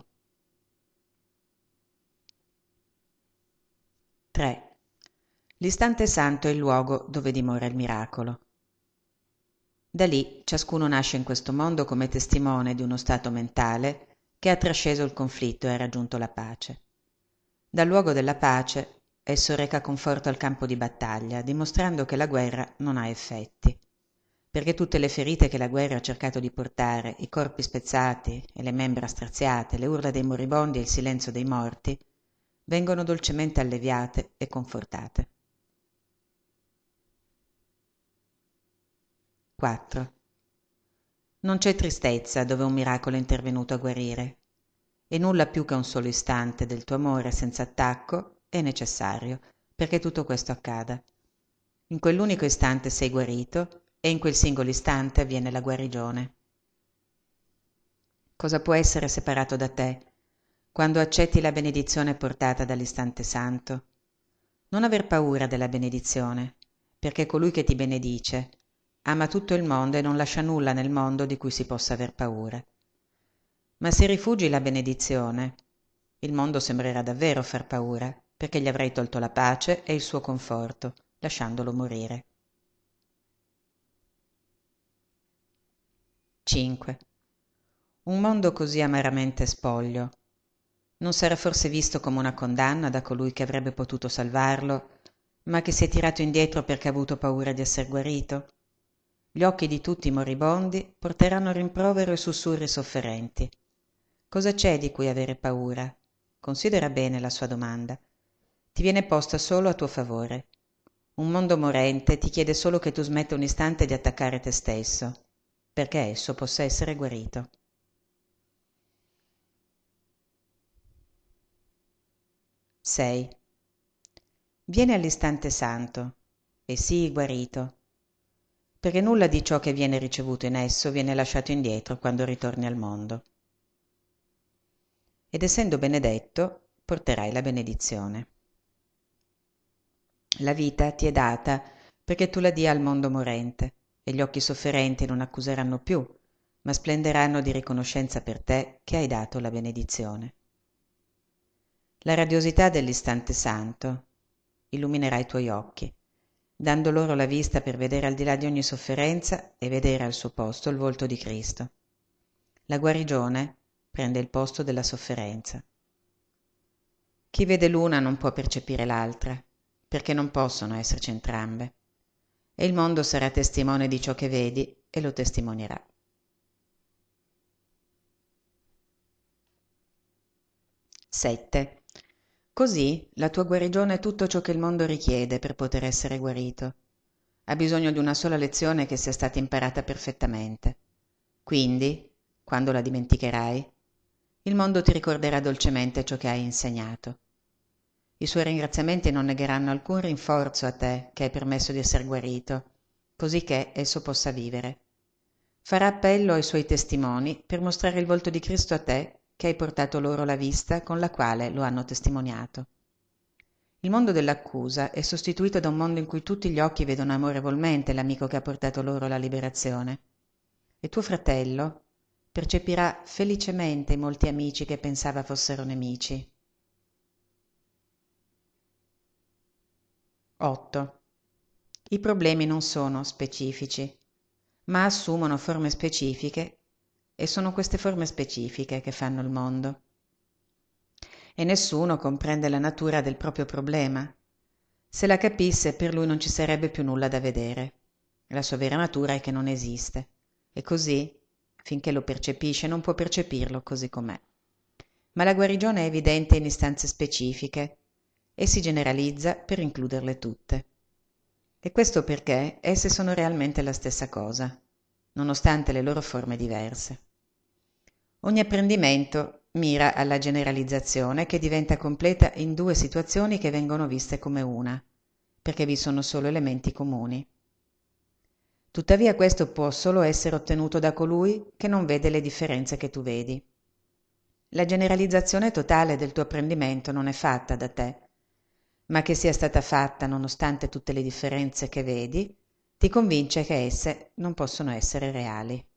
tre. L'istante santo è il luogo dove dimora il miracolo. Da lì ciascuno nasce in questo mondo come testimone di uno stato mentale che ha trasceso il conflitto e ha raggiunto la pace. Dal luogo della pace esso reca conforto al campo di battaglia, dimostrando che la guerra non ha effetti, perché tutte le ferite che la guerra ha cercato di portare, i corpi spezzati e le membra straziate, le urla dei moribondi e il silenzio dei morti, vengono dolcemente alleviate e confortate. quattro. Non c'è tristezza dove un miracolo è intervenuto a guarire, e nulla più che un solo istante del tuo amore senza attacco è necessario perché tutto questo accada. In quell'unico istante sei guarito e in quel singolo istante avviene la guarigione. Cosa può essere separato da te quando accetti la benedizione portata dall'istante santo? Non aver paura della benedizione, perché colui che ti benedice ama tutto il mondo e non lascia nulla nel mondo di cui si possa aver paura. Ma se rifugi la benedizione, il mondo sembrerà davvero far paura, perché gli avrai tolto la pace e il suo conforto, lasciandolo morire. cinque. Un mondo così amaramente spoglio non sarà forse visto come una condanna da colui che avrebbe potuto salvarlo, ma che si è tirato indietro perché ha avuto paura di esser guarito? Gli occhi di tutti i moribondi porteranno rimprovero e sussurri sofferenti. Cosa c'è di cui avere paura? Considera bene la sua domanda. Ti viene posta solo a tuo favore. Un mondo morente ti chiede solo che tu smetta un istante di attaccare te stesso, perché esso possa essere guarito. sei. Vieni all'istante santo e sii guarito, perché nulla di ciò che viene ricevuto in esso viene lasciato indietro quando ritorni al mondo. Ed essendo benedetto, porterai la benedizione. La vita ti è data perché tu la dia al mondo morente, e gli occhi sofferenti non accuseranno più, ma splenderanno di riconoscenza per te che hai dato la benedizione. La radiosità dell'istante santo illuminerà i tuoi occhi, dando loro la vista per vedere al di là di ogni sofferenza e vedere al suo posto il volto di Cristo. La guarigione prende il posto della sofferenza. Chi vede l'una non può percepire l'altra, perché non possono esserci entrambe, e il mondo sarà testimone di ciò che vedi e lo testimonierà. sette. Così la tua guarigione è tutto ciò che il mondo richiede per poter essere guarito. Ha bisogno di una sola lezione che sia stata imparata perfettamente. Quindi, quando la dimenticherai, il mondo ti ricorderà dolcemente ciò che hai insegnato. I suoi ringraziamenti non negheranno alcun rinforzo a te che hai permesso di essere guarito, così che esso possa vivere. Farà appello ai suoi testimoni per mostrare il volto di Cristo a te che hai portato loro la vista con la quale lo hanno testimoniato. Il mondo dell'accusa è sostituito da un mondo in cui tutti gli occhi vedono amorevolmente l'amico che ha portato loro la liberazione. E tuo fratello, percepirà felicemente i molti amici che pensava fossero nemici. otto. I problemi non sono specifici, ma assumono forme specifiche e sono queste forme specifiche che fanno il mondo. E nessuno comprende la natura del proprio problema. Se la capisse, per lui non ci sarebbe più nulla da vedere. La sua vera natura è che non esiste. E così, finché lo percepisce, non può percepirlo così com'è. Ma la guarigione è evidente in istanze specifiche e si generalizza per includerle tutte. E questo perché esse sono realmente la stessa cosa, nonostante le loro forme diverse. Ogni apprendimento mira alla generalizzazione che diventa completa in due situazioni che vengono viste come una, perché vi sono solo elementi comuni. Tuttavia questo può solo essere ottenuto da colui che non vede le differenze che tu vedi. La generalizzazione totale del tuo apprendimento non è fatta da te, ma che sia stata fatta nonostante tutte le differenze che vedi, ti convince che esse non possono essere reali.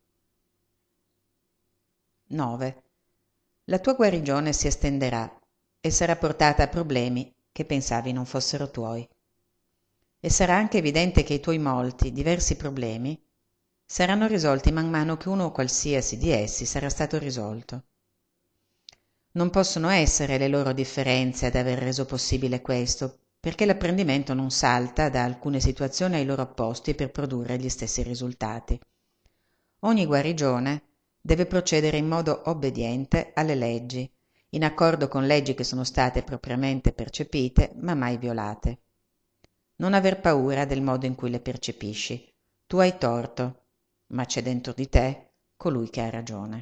nove. La tua guarigione si estenderà e sarà portata a problemi che pensavi non fossero tuoi. E sarà anche evidente che i tuoi molti, diversi problemi saranno risolti man mano che uno qualsiasi di essi sarà stato risolto. Non possono essere le loro differenze ad aver reso possibile questo, perché l'apprendimento non salta da alcune situazioni ai loro opposti per produrre gli stessi risultati. Ogni guarigione deve procedere in modo obbediente alle leggi, in accordo con leggi che sono state propriamente percepite ma mai violate. Non aver paura del modo in cui le percepisci. Tu hai torto, ma c'è dentro di te colui che ha ragione.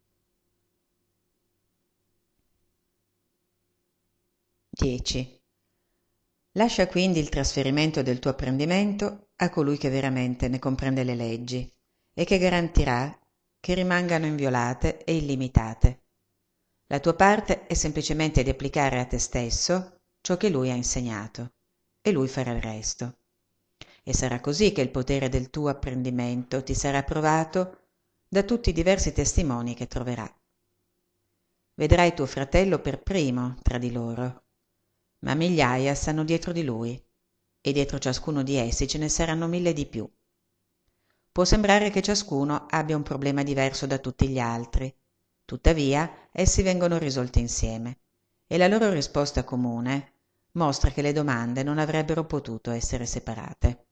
dieci. Lascia quindi il trasferimento del tuo apprendimento a colui che veramente ne comprende le leggi e che garantirà che rimangano inviolate e illimitate. La tua parte è semplicemente di applicare a te stesso ciò che lui ha insegnato e lui farà il resto. E sarà così che il potere del tuo apprendimento ti sarà provato da tutti i diversi testimoni che troverà. Vedrai tuo fratello per primo tra di loro, ma migliaia stanno dietro di lui, e dietro ciascuno di essi ce ne saranno mille di più. Può sembrare che ciascuno abbia un problema diverso da tutti gli altri, tuttavia essi vengono risolti insieme, e la loro risposta comune mostra che le domande non avrebbero potuto essere separate.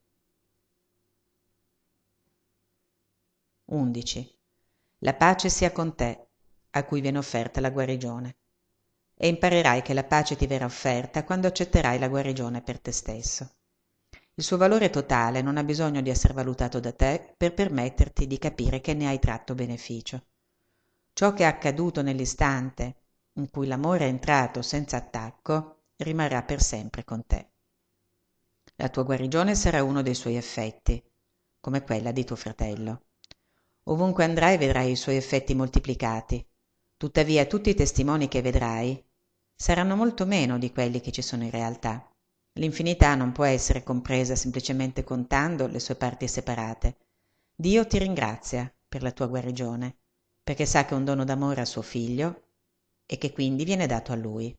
undici. La pace sia con te, a cui viene offerta la guarigione. E imparerai che la pace ti verrà offerta quando accetterai la guarigione per te stesso. Il suo valore totale non ha bisogno di essere valutato da te per permetterti di capire che ne hai tratto beneficio. Ciò che è accaduto nell'istante in cui l'amore è entrato senza attacco rimarrà per sempre con te. La tua guarigione sarà uno dei suoi effetti, come quella di tuo fratello. Ovunque andrai vedrai i suoi effetti moltiplicati. Tuttavia tutti i testimoni che vedrai saranno molto meno di quelli che ci sono in realtà. L'infinità non può essere compresa semplicemente contando le sue parti separate. Dio ti ringrazia per la tua guarigione, perché sa che è un dono d'amore a suo figlio e che quindi viene dato a lui.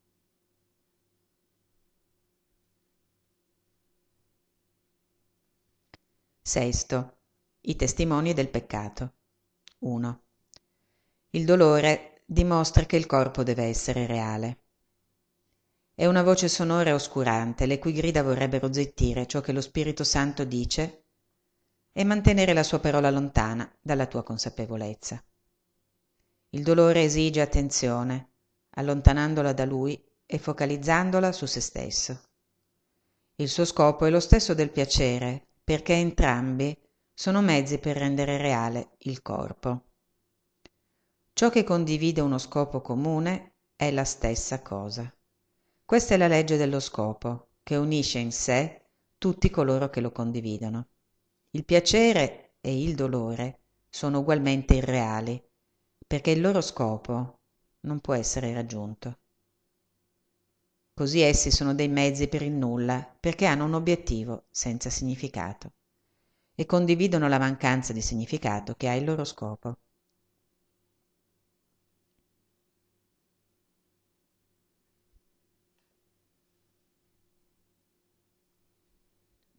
Sesto. I testimoni del peccato. uno. Il dolore dimostra che il corpo deve essere reale. È una voce sonora e oscurante, le cui grida vorrebbero zittire ciò che lo Spirito Santo dice e mantenere la sua parola lontana dalla tua consapevolezza. Il dolore esige attenzione, allontanandola da lui e focalizzandola su se stesso. Il suo scopo è lo stesso del piacere, perché entrambi sono mezzi per rendere reale il corpo. Ciò che condivide uno scopo comune è la stessa cosa. Questa è la legge dello scopo, che unisce in sé tutti coloro che lo condividono. Il piacere e il dolore sono ugualmente irreali, perché il loro scopo non può essere raggiunto. Così essi sono dei mezzi per il nulla, perché hanno un obiettivo senza significato e condividono la mancanza di significato che ha il loro scopo.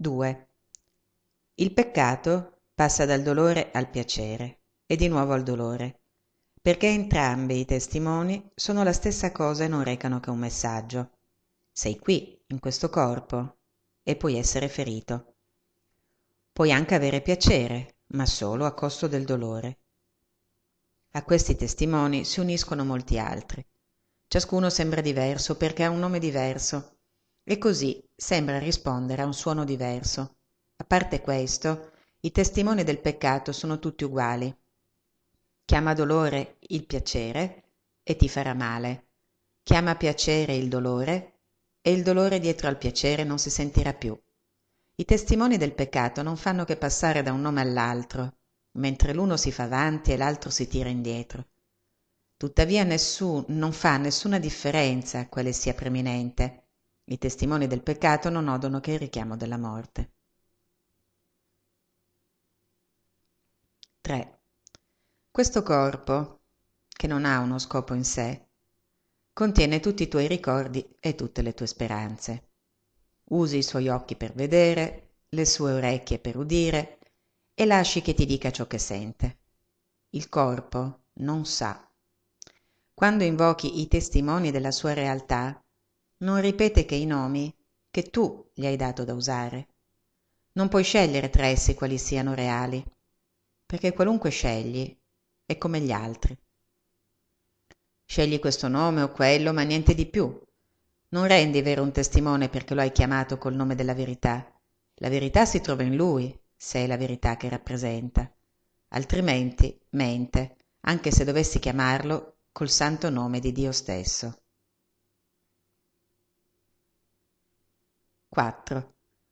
due. Il peccato passa dal dolore al piacere e di nuovo al dolore, perché entrambi i testimoni sono la stessa cosa e non recano che un messaggio. Sei qui, in questo corpo, e puoi essere ferito. Puoi anche avere piacere, ma solo a costo del dolore. A questi testimoni si uniscono molti altri. Ciascuno sembra diverso perché ha un nome diverso e così sembra rispondere a un suono diverso. A parte questo, i testimoni del peccato sono tutti uguali. Chiama dolore il piacere e ti farà male. Chiama piacere il dolore e il dolore dietro al piacere non si sentirà più. I testimoni del peccato non fanno che passare da un nome all'altro, mentre l'uno si fa avanti e l'altro si tira indietro. Tuttavia nessun, non fa nessuna differenza quale sia preminente. I testimoni del peccato non odono che il richiamo della morte. tre. Questo corpo, che non ha uno scopo in sé, contiene tutti i tuoi ricordi e tutte le tue speranze. Usi i suoi occhi per vedere, le sue orecchie per udire e lasci che ti dica ciò che sente. Il corpo non sa. Quando invochi i testimoni della sua realtà, non ripete che i nomi che tu gli hai dato da usare. Non puoi scegliere tra essi quali siano reali, perché qualunque scegli è come gli altri. Scegli questo nome o quello, ma niente di più. Non rendi vero un testimone perché lo hai chiamato col nome della verità. La verità si trova in lui, se è la verità che rappresenta. Altrimenti mente, anche se dovessi chiamarlo col santo nome di Dio stesso. quattro.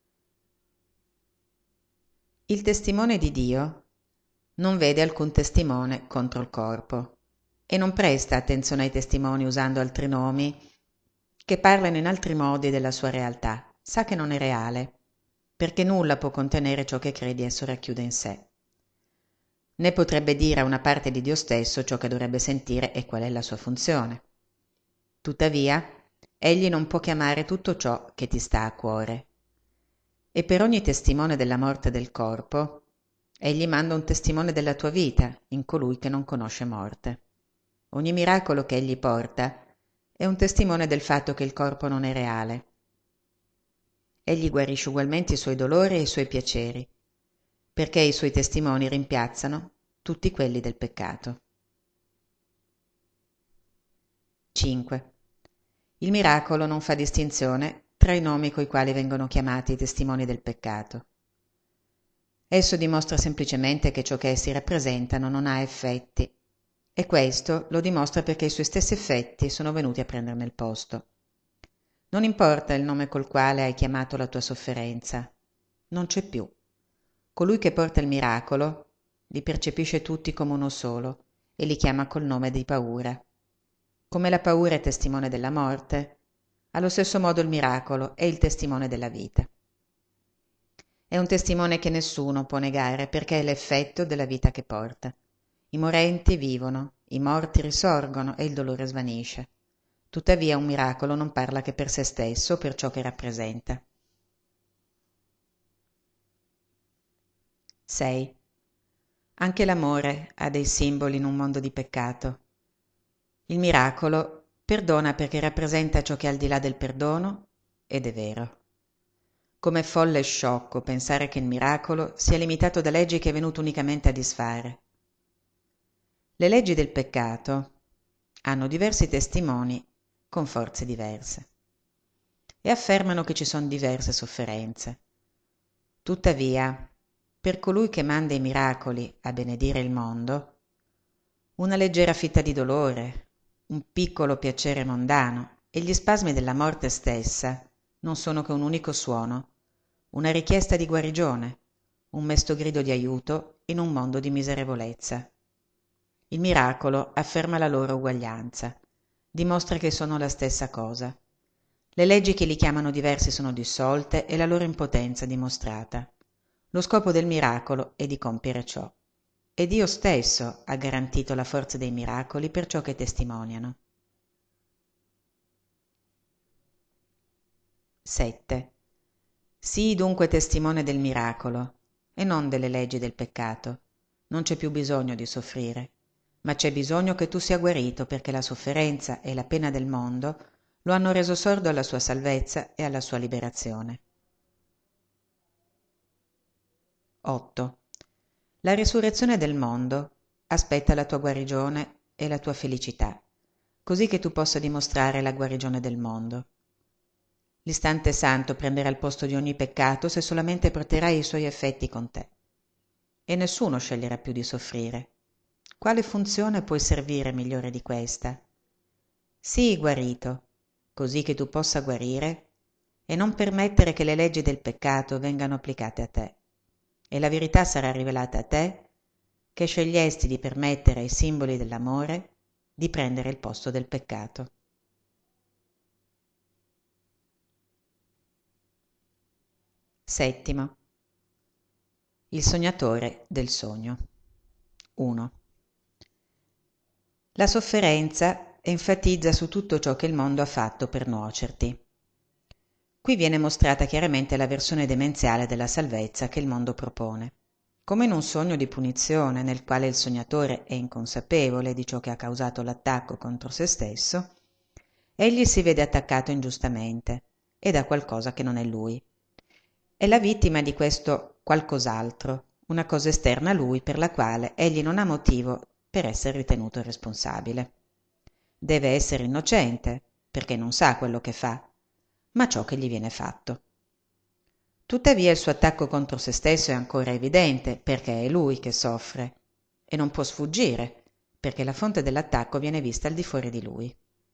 Il testimone di Dio non vede alcun testimone contro il corpo e non presta attenzione ai testimoni usando altri nomi che parlano in altri modi della sua realtà. Sa che non è reale, perché nulla può contenere ciò che credi esso racchiude in sé. Né potrebbe dire a una parte di Dio stesso ciò che dovrebbe sentire e qual è la sua funzione. Tuttavia, egli non può chiamare tutto ciò che ti sta a cuore. E per ogni testimone della morte del corpo, egli manda un testimone della tua vita in colui che non conosce morte. Ogni miracolo che egli porta è un testimone del fatto che il corpo non è reale. Egli guarisce ugualmente i suoi dolori e i suoi piaceri, perché i suoi testimoni rimpiazzano tutti quelli del peccato. cinque. Il miracolo non fa distinzione tra i nomi coi quali vengono chiamati i testimoni del peccato. Esso dimostra semplicemente che ciò che essi rappresentano non ha effetti, e questo lo dimostra perché i suoi stessi effetti sono venuti a prenderne il posto. Non importa il nome col quale hai chiamato la tua sofferenza, non c'è più. Colui che porta il miracolo li percepisce tutti come uno solo e li chiama col nome di paura. Come la paura è testimone della morte, allo stesso modo il miracolo è il testimone della vita. È un testimone che nessuno può negare perché è l'effetto della vita che porta. I morenti vivono, i morti risorgono e il dolore svanisce. Tuttavia un miracolo non parla che per se stesso o per ciò che rappresenta. sei. Anche l'amore ha dei simboli in un mondo di peccato. Il miracolo perdona perché rappresenta ciò che è al di là del perdono ed è vero. Com'è folle e sciocco pensare che il miracolo sia limitato da leggi che è venuto unicamente a disfare. Le leggi del peccato hanno diversi testimoni con forze diverse e affermano che ci sono diverse sofferenze. Tuttavia, per colui che manda i miracoli a benedire il mondo, una leggera fitta di dolore, un piccolo piacere mondano e gli spasmi della morte stessa non sono che un unico suono, una richiesta di guarigione, un mesto grido di aiuto in un mondo di miserevolezza. Il miracolo afferma la loro uguaglianza, dimostra che sono la stessa cosa. Le leggi che li chiamano diversi sono dissolte e la loro impotenza dimostrata. Lo scopo del miracolo è di compiere ciò. E Dio stesso ha garantito la forza dei miracoli per ciò che testimoniano. sette. Sii dunque testimone del miracolo e non delle leggi del peccato. Non c'è più bisogno di soffrire, ma c'è bisogno che tu sia guarito perché la sofferenza e la pena del mondo lo hanno reso sordo alla sua salvezza e alla sua liberazione. otto. La risurrezione del mondo aspetta la tua guarigione e la tua felicità, così che tu possa dimostrare la guarigione del mondo. L'istante santo prenderà il posto di ogni peccato se solamente porterai i suoi effetti con te. E nessuno sceglierà più di soffrire. Quale funzione puoi servire migliore di questa? Sii guarito, così che tu possa guarire e non permettere che le leggi del peccato vengano applicate a te. E la verità sarà rivelata a te che scegliesti di permettere ai simboli dell'amore di prendere il posto del peccato. Settimo. Il sognatore del sogno. uno. La sofferenza enfatizza su tutto ciò che il mondo ha fatto per nuocerti. Qui viene mostrata chiaramente la versione demenziale della salvezza che il mondo propone. Come in un sogno di punizione nel quale il sognatore è inconsapevole di ciò che ha causato l'attacco contro se stesso, egli si vede attaccato ingiustamente e da qualcosa che non è lui. È la vittima di questo qualcos'altro, una cosa esterna a lui per la quale egli non ha motivo per essere ritenuto responsabile. Deve essere innocente, perché non sa quello che fa, ma ciò che gli viene fatto. Tuttavia il suo attacco contro se stesso è ancora evidente, perché è lui che soffre, e non può sfuggire, perché la fonte dell'attacco viene vista al di fuori di lui.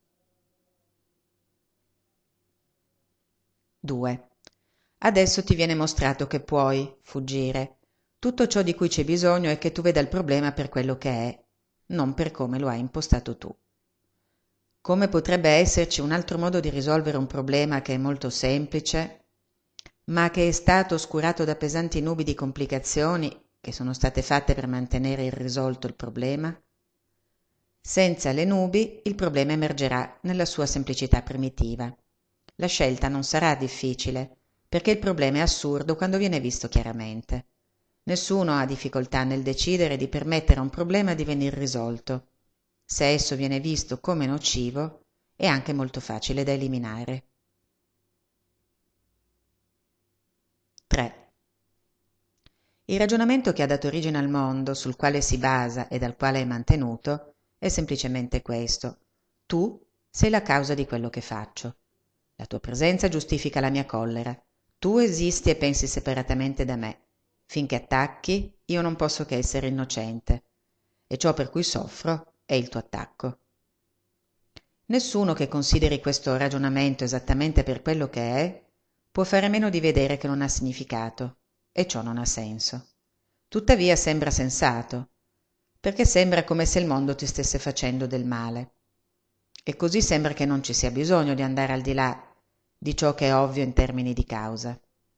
due. Adesso ti viene mostrato che puoi fuggire. Tutto ciò di cui c'è bisogno è che tu veda il problema per quello che è, non per come lo hai impostato tu. Come potrebbe esserci un altro modo di risolvere un problema che è molto semplice, ma che è stato oscurato da pesanti nubi di complicazioni che sono state fatte per mantenere irrisolto il problema? Senza le nubi il problema emergerà nella sua semplicità primitiva. La scelta non sarà difficile, perché il problema è assurdo quando viene visto chiaramente. Nessuno ha difficoltà nel decidere di permettere a un problema di venir risolto. Se esso viene visto come nocivo, è anche molto facile da eliminare. tre. Il ragionamento che ha dato origine al mondo, sul quale si basa e dal quale è mantenuto, è semplicemente questo. Tu sei la causa di quello che faccio. La tua presenza giustifica la mia collera. Tu esisti e pensi separatamente da me. Finché attacchi, io non posso che essere innocente. E ciò per cui soffro è il tuo attacco. Nessuno che consideri questo ragionamento esattamente per quello che è, può fare a meno di vedere che non ha significato, e ciò non ha senso. Tuttavia sembra sensato, perché sembra come se il mondo ti stesse facendo del male. E così sembra che non ci sia bisogno di andare al di là di ciò che è ovvio in termini di causa.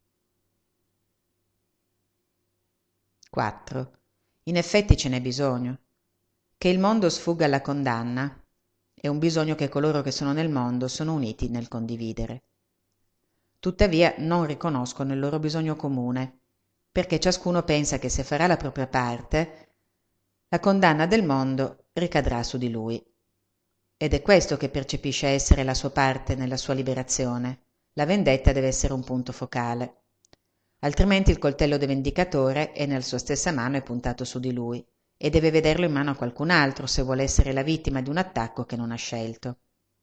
quattro. In effetti ce n'è bisogno. Che il mondo sfugga alla condanna è un bisogno che coloro che sono nel mondo sono uniti nel condividere. Tuttavia non riconoscono il loro bisogno comune, perché ciascuno pensa che se farà la propria parte, la condanna del mondo ricadrà su di lui. Ed è questo che percepisce essere la sua parte nella sua liberazione. La vendetta deve essere un punto focale. Altrimenti il coltello del vendicatore è nella sua stessa mano e puntato su di lui, e deve vederlo in mano a qualcun altro se vuole essere la vittima di un attacco che non ha scelto.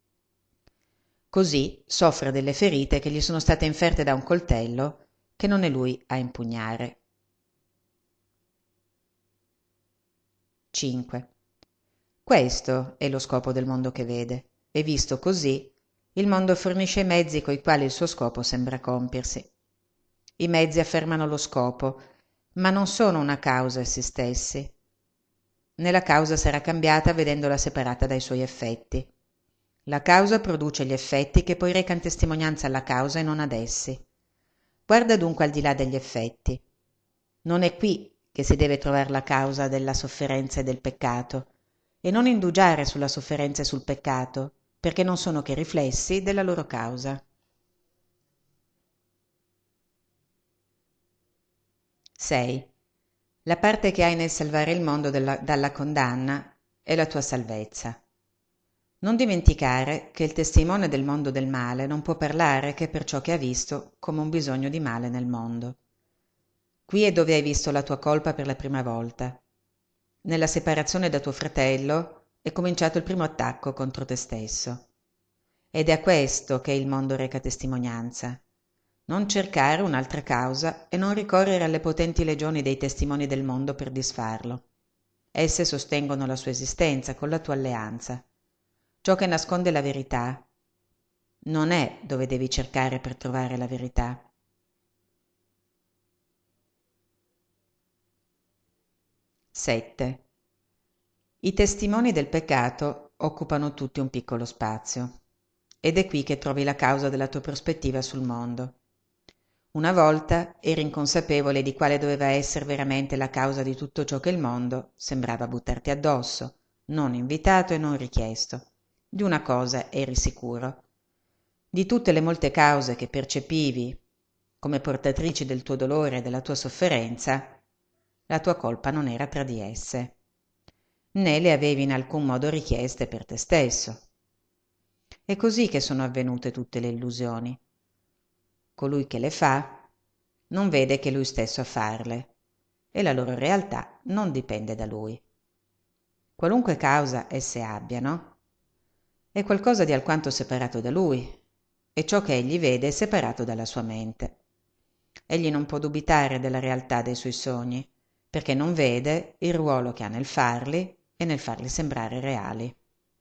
Così soffre delle ferite che gli sono state inferte da un coltello che non è lui a impugnare. cinque. Questo è lo scopo del mondo che vede, e visto così, il mondo fornisce i mezzi coi quali il suo scopo sembra compiersi. I mezzi affermano lo scopo, ma non sono una causa essi stessi. Né la causa sarà cambiata vedendola separata dai suoi effetti. La causa produce gli effetti che poi recano testimonianza alla causa e non ad essi. Guarda dunque al di là degli effetti. Non è qui che si deve trovare la causa della sofferenza e del peccato, e non indugiare sulla sofferenza e sul peccato, perché non sono che riflessi della loro causa. sei. La parte che hai nel salvare il mondo dalla, dalla condanna è la tua salvezza. Non dimenticare che il testimone del mondo del male non può parlare che per ciò che ha visto come un bisogno di male nel mondo. Qui è dove hai visto la tua colpa per la prima volta. Nella separazione da tuo fratello è cominciato il primo attacco contro te stesso. Ed è a questo che il mondo reca testimonianza. Non cercare un'altra causa e non ricorrere alle potenti legioni dei testimoni del mondo per disfarlo. Esse sostengono la sua esistenza con la tua alleanza. Ciò che nasconde la verità non è dove devi cercare per trovare la verità. sette. I testimoni del peccato occupano tutti un piccolo spazio. Ed è qui che trovi la causa della tua prospettiva sul mondo. Una volta eri inconsapevole di quale doveva essere veramente la causa di tutto ciò che il mondo sembrava buttarti addosso, non invitato e non richiesto. Di una cosa eri sicuro. Di tutte le molte cause che percepivi come portatrici del tuo dolore e della tua sofferenza, la tua colpa non era tra di esse, né le avevi in alcun modo richieste per te stesso. È così che sono avvenute tutte le illusioni. Colui che le fa non vede che lui stesso a farle e la loro realtà non dipende da lui. Qualunque causa esse abbiano, è qualcosa di alquanto separato da lui e ciò che egli vede è separato dalla sua mente. Egli non può dubitare della realtà dei suoi sogni perché non vede il ruolo che ha nel farli e nel farli sembrare reali.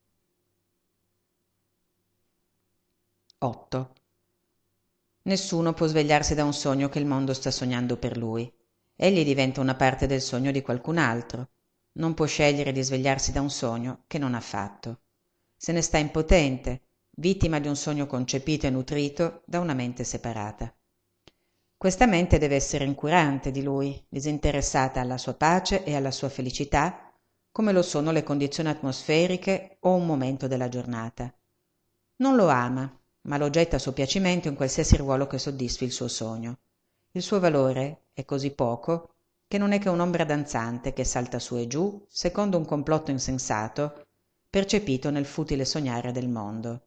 otto. Nessuno può svegliarsi da un sogno che il mondo sta sognando per lui. Egli diventa una parte del sogno di qualcun altro. Non può scegliere di svegliarsi da un sogno che non ha fatto. Se ne sta impotente, vittima di un sogno concepito e nutrito da una mente separata. Questa mente deve essere incurante di lui, disinteressata alla sua pace e alla sua felicità, come lo sono le condizioni atmosferiche o un momento della giornata. Non lo ama, ma lo getta a suo piacimento in qualsiasi ruolo che soddisfi il suo sogno. Il suo valore è così poco che non è che un'ombra danzante che salta su e giù secondo un complotto insensato percepito nel futile sognare del mondo.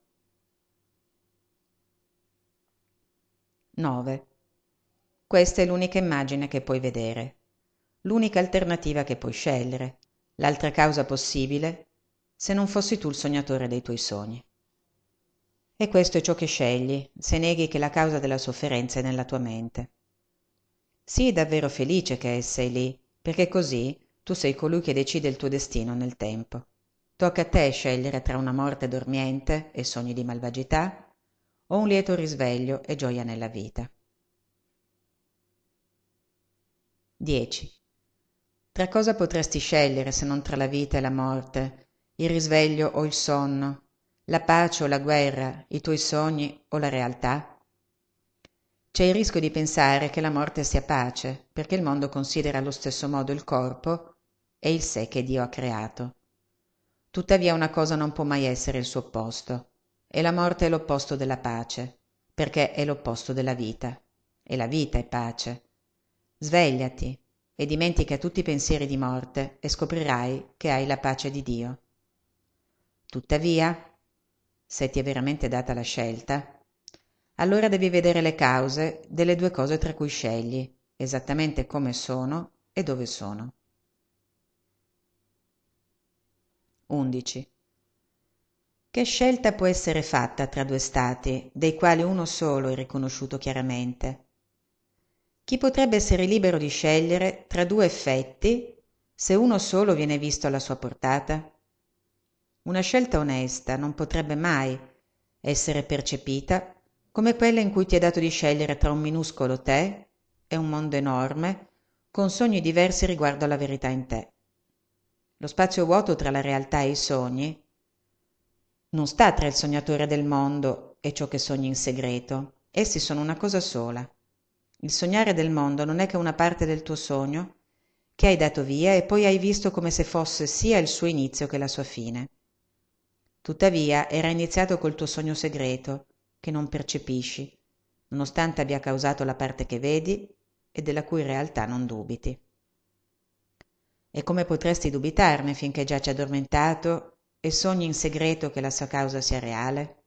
nove. Questa è l'unica immagine che puoi vedere, l'unica alternativa che puoi scegliere, l'altra causa possibile se non fossi tu il sognatore dei tuoi sogni. E questo è ciò che scegli se neghi che la causa della sofferenza è nella tua mente. Sii davvero felice che sei lì, perché così tu sei colui che decide il tuo destino nel tempo. Tocca a te scegliere tra una morte dormiente e sogni di malvagità o un lieto risveglio e gioia nella vita. dieci. Tra cosa potresti scegliere se non tra la vita e la morte, il risveglio o il sonno, la pace o la guerra, i tuoi sogni o la realtà? C'è il rischio di pensare che la morte sia pace, perché il mondo considera allo stesso modo il corpo e il sé che Dio ha creato. Tuttavia una cosa non può mai essere il suo opposto, e la morte è l'opposto della pace, perché è l'opposto della vita, e la vita è pace. Svegliati e dimentica tutti i pensieri di morte e scoprirai che hai la pace di Dio. Tuttavia, se ti è veramente data la scelta, allora devi vedere le cause delle due cose tra cui scegli, esattamente come sono e dove sono. undici. Che scelta può essere fatta tra due stati, dei quali uno solo è riconosciuto chiaramente? Chi potrebbe essere libero di scegliere tra due effetti se uno solo viene visto alla sua portata? Una scelta onesta non potrebbe mai essere percepita come quella in cui ti è dato di scegliere tra un minuscolo te e un mondo enorme con sogni diversi riguardo alla verità in te. Lo spazio vuoto tra la realtà e i sogni non sta tra il sognatore del mondo e ciò che sogni in segreto. Essi sono una cosa sola. Il sognare del mondo non è che una parte del tuo sogno che hai dato via e poi hai visto come se fosse sia il suo inizio che la sua fine. Tuttavia era iniziato col tuo sogno segreto, che non percepisci, nonostante abbia causato la parte che vedi e della cui realtà non dubiti. E come potresti dubitarne finché giace addormentato e sogni in segreto che la sua causa sia reale?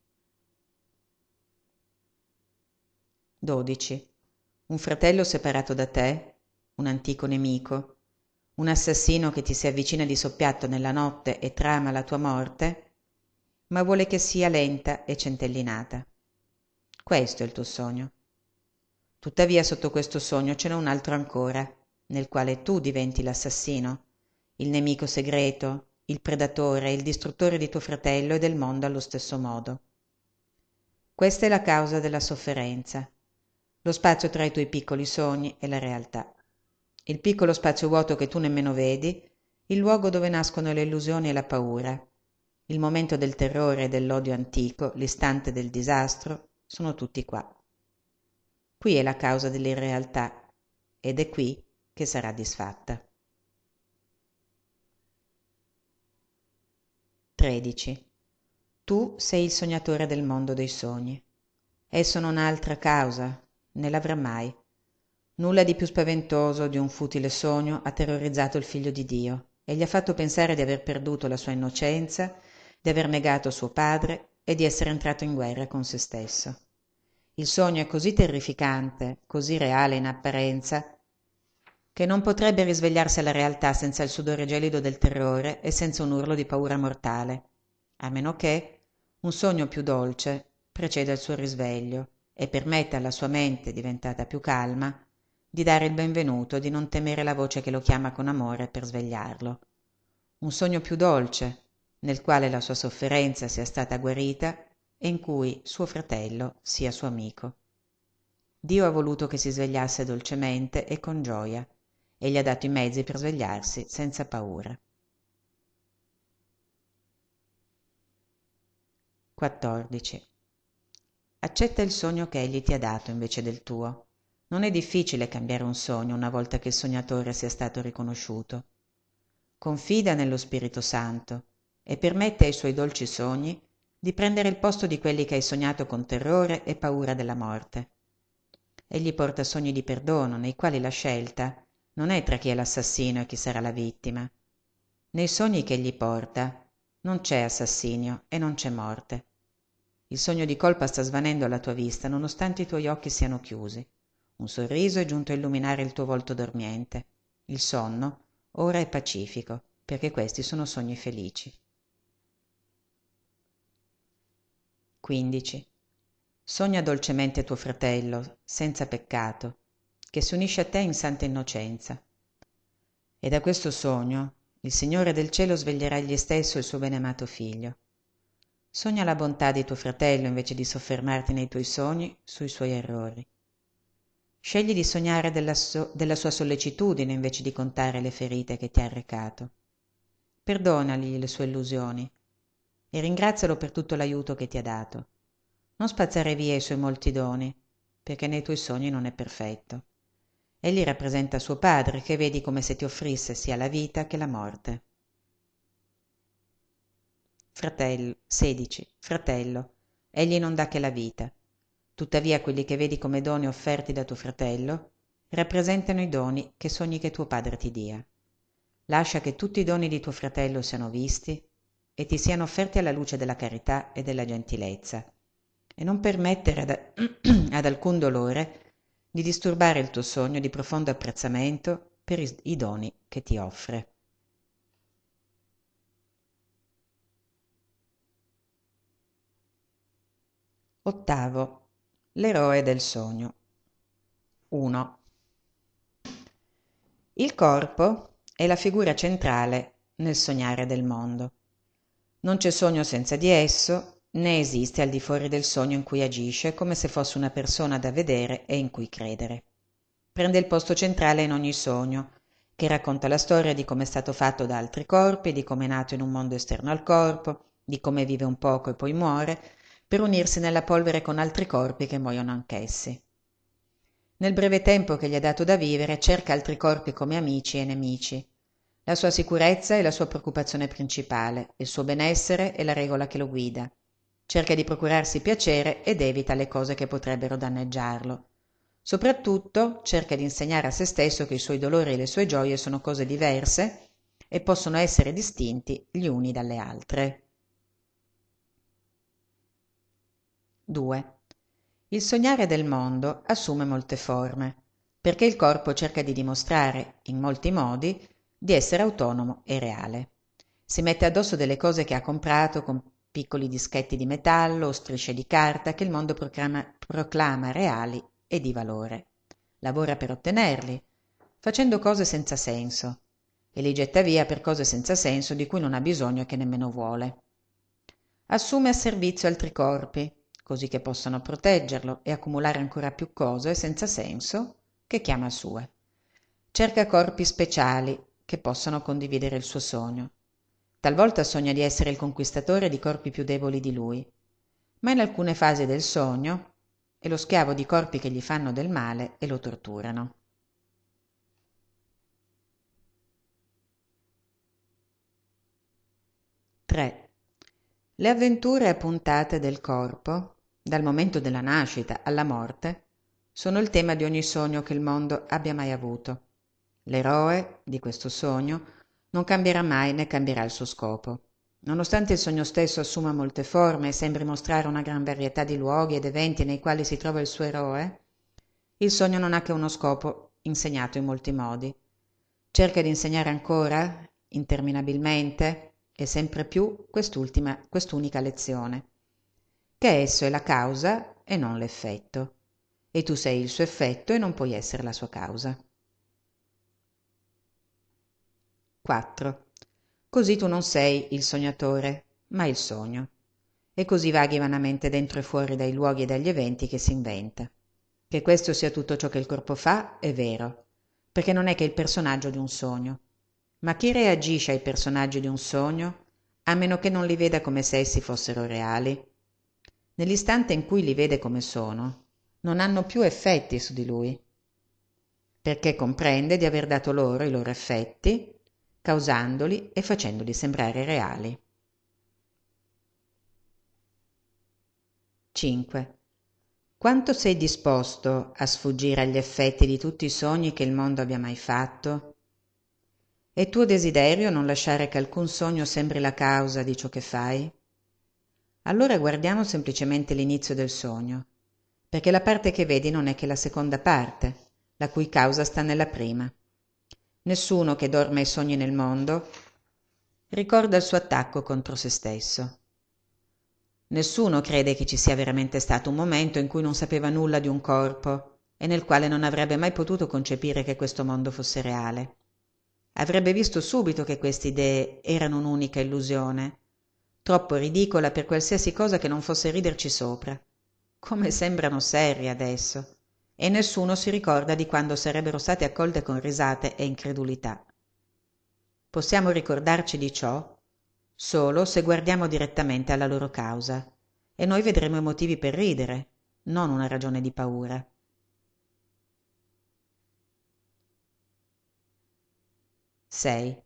dodici. Un fratello separato da te, un antico nemico, un assassino che ti si avvicina di soppiatto nella notte e trama la tua morte, ma vuole che sia lenta e centellinata. Questo è il tuo sogno. Tuttavia sotto questo sogno ce n'è un altro ancora, nel quale tu diventi l'assassino, il nemico segreto, il predatore, il distruttore di tuo fratello e del mondo allo stesso modo. Questa è la causa della sofferenza, lo spazio tra i tuoi piccoli sogni e la realtà. Il piccolo spazio vuoto che tu nemmeno vedi, il luogo dove nascono le illusioni e la paura, il momento del terrore e dell'odio antico, l'istante del disastro, sono tutti qua. Qui è la causa dell'irrealtà ed è qui che sarà disfatta. tredici. Tu sei il sognatore del mondo dei sogni. Esso non ha altra causa, né l'avrà mai. Nulla di più spaventoso di un futile sogno ha terrorizzato il figlio di Dio e gli ha fatto pensare di aver perduto la sua innocenza, di aver negato suo padre e di essere entrato in guerra con se stesso. Il sogno è così terrificante, così reale in apparenza, che non potrebbe risvegliarsi alla realtà senza il sudore gelido del terrore e senza un urlo di paura mortale, a meno che un sogno più dolce preceda il suo risveglio e permetta alla sua mente, diventata più calma, di dare il benvenuto, di non temere la voce che lo chiama con amore per svegliarlo. Un sogno più dolce, nel quale la sua sofferenza sia stata guarita e in cui suo fratello sia suo amico. Dio ha voluto che si svegliasse dolcemente e con gioia, e gli ha dato i mezzi per svegliarsi senza paura. quattordici. Accetta il sogno che egli ti ha dato invece del tuo. Non è difficile cambiare un sogno una volta che il sognatore sia stato riconosciuto. Confida nello Spirito Santo e permette ai suoi dolci sogni di prendere il posto di quelli che hai sognato con terrore e paura della morte. Egli porta sogni di perdono nei quali la scelta non è tra chi è l'assassino e chi sarà la vittima. Nei sogni che egli porta non c'è assassinio e non c'è morte. Il sogno di colpa sta svanendo alla tua vista nonostante i tuoi occhi siano chiusi. Un sorriso è giunto a illuminare il tuo volto dormiente. Il sonno ora è pacifico, perché questi sono sogni felici. quindici. Sogna dolcemente tuo fratello, senza peccato, che si unisce a te in santa innocenza. E da questo sogno il Signore del cielo sveglierà egli stesso il suo beneamato figlio. Sogna la bontà di tuo fratello invece di soffermarti nei tuoi sogni sui suoi errori. Scegli di sognare della, so- della sua sollecitudine invece di contare le ferite che ti ha arrecato. Perdonagli le sue illusioni e ringrazialo per tutto l'aiuto che ti ha dato. Non spazzare via i suoi molti doni, perché nei tuoi sogni non è perfetto. Egli rappresenta suo padre, che vedi come se ti offrisse sia la vita che la morte. Fratello, sedici. Fratello, egli non dà che la vita. Tuttavia quelli che vedi come doni offerti da tuo fratello rappresentano i doni che sogni che tuo padre ti dia. Lascia che tutti i doni di tuo fratello siano visti e ti siano offerti alla luce della carità e della gentilezza, e non permettere ad, ad alcun dolore di disturbare il tuo sogno di profondo apprezzamento per i, i doni che ti offre. Ottavo. L'eroe del sogno. uno. Il corpo è la figura centrale nel sognare del mondo. Non c'è sogno senza di esso, né esiste al di fuori del sogno in cui agisce come se fosse una persona da vedere e in cui credere. Prende il posto centrale in ogni sogno, che racconta la storia di come è stato fatto da altri corpi, di come è nato in un mondo esterno al corpo, di come vive un poco e poi muore, per unirsi nella polvere con altri corpi che muoiono anch'essi. Nel breve tempo che gli è dato da vivere cerca altri corpi come amici e nemici. La sua sicurezza è la sua preoccupazione principale, il suo benessere è la regola che lo guida. Cerca di procurarsi piacere ed evita le cose che potrebbero danneggiarlo. Soprattutto cerca di insegnare a se stesso che i suoi dolori e le sue gioie sono cose diverse e possono essere distinti gli uni dalle altre. due. Il sognare del mondo assume molte forme, perché il corpo cerca di dimostrare, in molti modi, di essere autonomo e reale. Si mette addosso delle cose che ha comprato con piccoli dischetti di metallo o strisce di carta che il mondo proclama, proclama reali e di valore. Lavora per ottenerli, facendo cose senza senso, e li getta via per cose senza senso di cui non ha bisogno e che nemmeno vuole. Assume a servizio altri corpi, così che possano proteggerlo e accumulare ancora più cose senza senso che chiama sue. Cerca corpi speciali che possano condividere il suo sogno. Talvolta sogna di essere il conquistatore di corpi più deboli di lui, ma in alcune fasi del sogno è lo schiavo di corpi che gli fanno del male e lo torturano. tre. Le avventure a puntate del corpo, dal momento della nascita alla morte, sono il tema di ogni sogno che il mondo abbia mai avuto. L'eroe di questo sogno non cambierà mai né cambierà il suo scopo. Nonostante il sogno stesso assuma molte forme e sembri mostrare una gran varietà di luoghi ed eventi nei quali si trova il suo eroe, il sogno non ha che uno scopo insegnato in molti modi. Cerca di insegnare ancora, interminabilmente e sempre più, quest'ultima, quest'unica lezione, che esso è la causa e non l'effetto, e tu sei il suo effetto e non puoi essere la sua causa. quattro. Così tu non sei il sognatore, ma il sogno, e così vaghi vanamente dentro e fuori dai luoghi e dagli eventi che si inventa. Che questo sia tutto ciò che il corpo fa è vero, perché non è che il personaggio di un sogno. Ma chi reagisce ai personaggi di un sogno, a meno che non li veda come se essi fossero reali? Nell'istante in cui li vede come sono, non hanno più effetti su di lui, perché comprende di aver dato loro i loro effetti, causandoli e facendoli sembrare reali. cinque. Quanto sei disposto a sfuggire agli effetti di tutti i sogni che il mondo abbia mai fatto? È tuo desiderio non lasciare che alcun sogno sembri la causa di ciò che fai? Allora guardiamo semplicemente l'inizio del sogno, perché la parte che vedi non è che la seconda parte, la cui causa sta nella prima. Nessuno che dorme e sogni nel mondo ricorda il suo attacco contro se stesso. Nessuno crede che ci sia veramente stato un momento in cui non sapeva nulla di un corpo e nel quale non avrebbe mai potuto concepire che questo mondo fosse reale. Avrebbe visto subito che queste idee erano un'unica illusione, troppo ridicola per qualsiasi cosa che non fosse riderci sopra. Come sembrano serie adesso, e nessuno si ricorda di quando sarebbero state accolte con risate e incredulità. Possiamo ricordarci di ciò solo se guardiamo direttamente alla loro causa, e noi vedremo i motivi per ridere, non una ragione di paura. sei.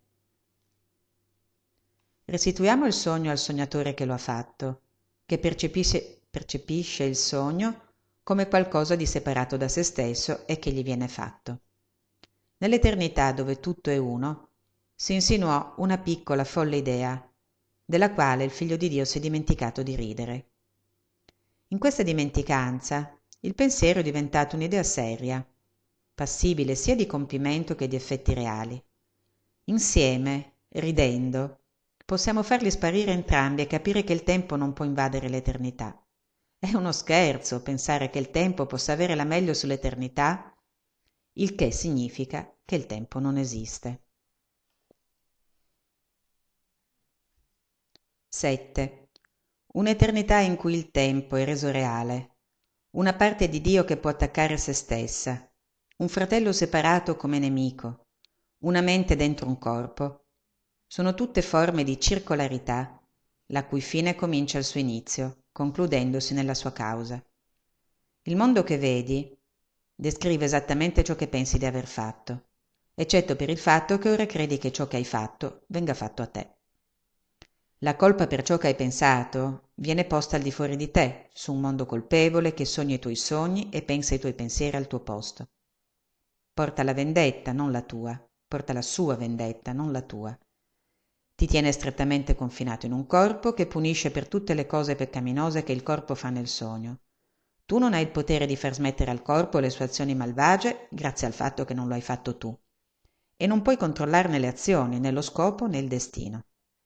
Restituiamo il sogno al sognatore che lo ha fatto, che percepisce, percepisce il sogno come qualcosa di separato da se stesso e che gli viene fatto. Nell'eternità dove tutto è uno, si insinuò una piccola folle idea, della quale il Figlio di Dio si è dimenticato di ridere. In questa dimenticanza il pensiero è diventato un'idea seria, passibile sia di compimento che di effetti reali. Insieme, ridendo, possiamo farli sparire entrambi e capire che il tempo non può invadere l'eternità. È uno scherzo pensare che il tempo possa avere la meglio sull'eternità, il che significa che il tempo non esiste. sette. Un'eternità in cui il tempo è reso reale, una parte di Dio che può attaccare se stessa, un fratello separato come nemico, una mente dentro un corpo, sono tutte forme di circolarità, la cui fine comincia al suo inizio, concludendosi nella sua causa. Il mondo che vedi descrive esattamente ciò che pensi di aver fatto, eccetto per il fatto che ora credi che ciò che hai fatto venga fatto a te. La colpa per ciò che hai pensato viene posta al di fuori di te, su un mondo colpevole che sogna i tuoi sogni e pensa i tuoi pensieri al tuo posto. Porta la vendetta, non la tua. Porta la sua vendetta, non la tua. Ti tiene strettamente confinato in un corpo che punisce per tutte le cose peccaminose che il corpo fa nel sogno. Tu non hai il potere di far smettere al corpo le sue azioni malvagie grazie al fatto che non lo hai fatto tu. E non puoi controllarne le azioni, né lo scopo né il destino.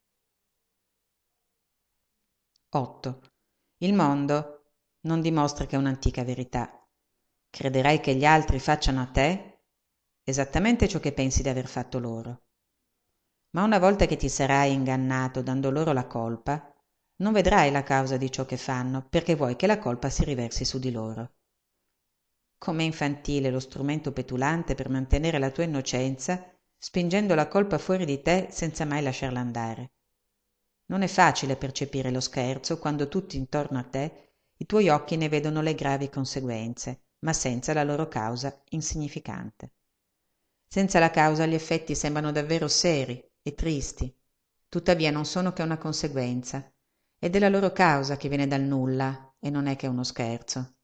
otto. Il mondo non dimostra che è un'antica verità. Crederai che gli altri facciano a te esattamente ciò che pensi di aver fatto loro. Ma una volta che ti sarai ingannato dando loro la colpa, non vedrai la causa di ciò che fanno, perché vuoi che la colpa si riversi su di loro. Com'è infantile lo strumento petulante per mantenere la tua innocenza, spingendo la colpa fuori di te senza mai lasciarla andare. Non è facile percepire lo scherzo quando tutti intorno a te i tuoi occhi ne vedono le gravi conseguenze, ma senza la loro causa insignificante. Senza la causa gli effetti sembrano davvero seri e tristi, tuttavia non sono che una conseguenza, ed è la loro causa che viene dal nulla e non è che uno scherzo.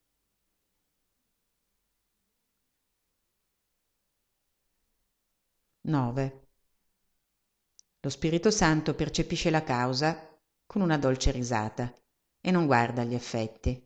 nove. Lo Spirito Santo percepisce la causa con una dolce risata e non guarda gli effetti.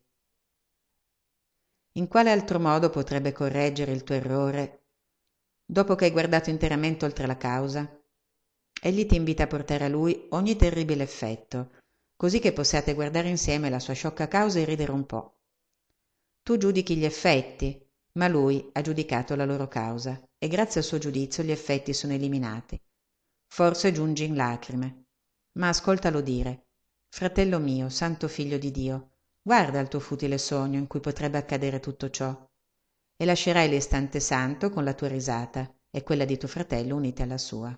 In quale altro modo potrebbe correggere il tuo errore dopo che hai guardato interamente oltre la causa? Egli ti invita a portare a lui ogni terribile effetto, così che possiate guardare insieme la sua sciocca causa e ridere un po'. Tu giudichi gli effetti, ma lui ha giudicato la loro causa, e grazie al suo giudizio gli effetti sono eliminati. Forse giungi in lacrime, ma ascoltalo dire: fratello mio, santo figlio di Dio, guarda il tuo futile sogno in cui potrebbe accadere tutto ciò, e lascerai l'istante santo con la tua risata e quella di tuo fratello unite alla sua.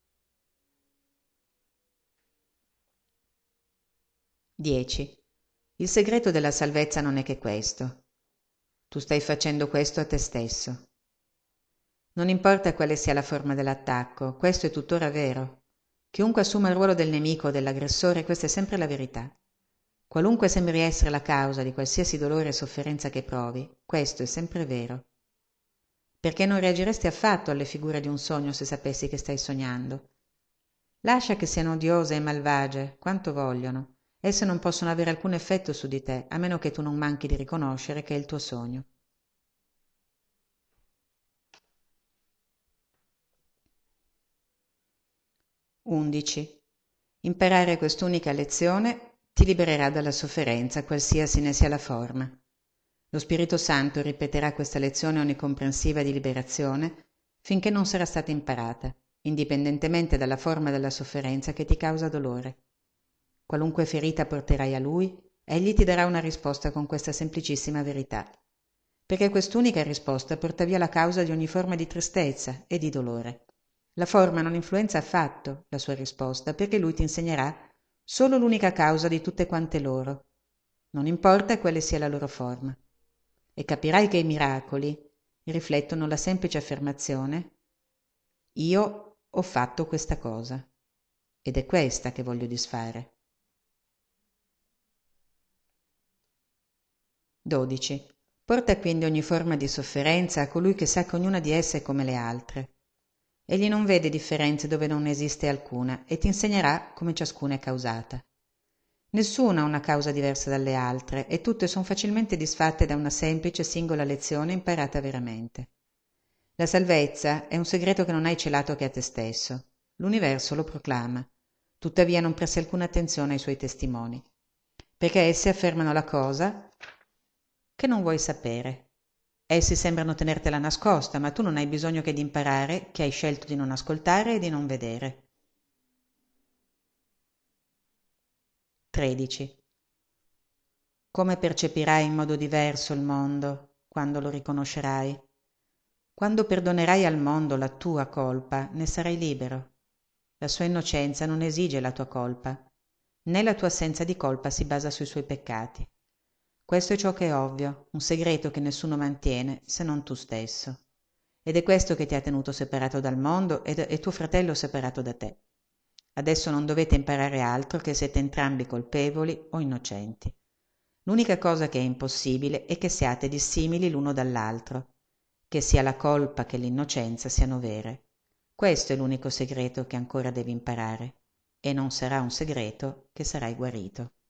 dieci. Il segreto della salvezza non è che questo. Tu stai facendo questo a te stesso. Non importa quale sia la forma dell'attacco, questo è tuttora vero. Chiunque assuma il ruolo del nemico o dell'aggressore, questa è sempre la verità. Qualunque sembri essere la causa di qualsiasi dolore e sofferenza che provi, questo è sempre vero. Perché non reagiresti affatto alle figure di un sogno se sapessi che stai sognando? Lascia che siano odiose e malvagie, quanto vogliono. Esse non possono avere alcun effetto su di te, a meno che tu non manchi di riconoscere che è il tuo sogno. undici. Imparare quest'unica lezione ti libererà dalla sofferenza, qualsiasi ne sia la forma. Lo Spirito Santo ripeterà questa lezione onnicomprensiva di liberazione finché non sarà stata imparata, indipendentemente dalla forma della sofferenza che ti causa dolore. Qualunque ferita porterai a Lui, Egli ti darà una risposta con questa semplicissima verità, perché quest'unica risposta porta via la causa di ogni forma di tristezza e di dolore. La forma non influenza affatto la sua risposta, perché Lui ti insegnerà solo l'unica causa di tutte quante loro, non importa quale sia la loro forma. E capirai che i miracoli riflettono la semplice affermazione: io ho fatto questa cosa, ed è questa che voglio disfare. dodici. Porta quindi ogni forma di sofferenza a colui che sa che ognuna di esse è come le altre. Egli non vede differenze dove non esiste alcuna e ti insegnerà come ciascuna è causata. Nessuna ha una causa diversa dalle altre e tutte sono facilmente disfatte da una semplice singola lezione imparata veramente. La salvezza è un segreto che non hai celato che a te stesso. L'universo lo proclama. Tuttavia non presti alcuna attenzione ai suoi testimoni, perché essi affermano la cosa che non vuoi sapere. Essi sembrano tenertela nascosta, ma tu non hai bisogno che di imparare che hai scelto di non ascoltare e di non vedere. tredici. Come percepirai in modo diverso il mondo quando lo riconoscerai? Quando perdonerai al mondo la tua colpa, ne sarai libero. La sua innocenza non esige la tua colpa, né la tua assenza di colpa si basa sui suoi peccati. Questo è ciò che è ovvio, un segreto che nessuno mantiene se non tu stesso. Ed è questo che ti ha tenuto separato dal mondo e, e tuo fratello separato da te. Adesso non dovete imparare altro, che siete entrambi colpevoli o innocenti. L'unica cosa che è impossibile è che siate dissimili l'uno dall'altro, che sia la colpa che l'innocenza siano vere. Questo è l'unico segreto che ancora devi imparare, e non sarà un segreto che sarai guarito.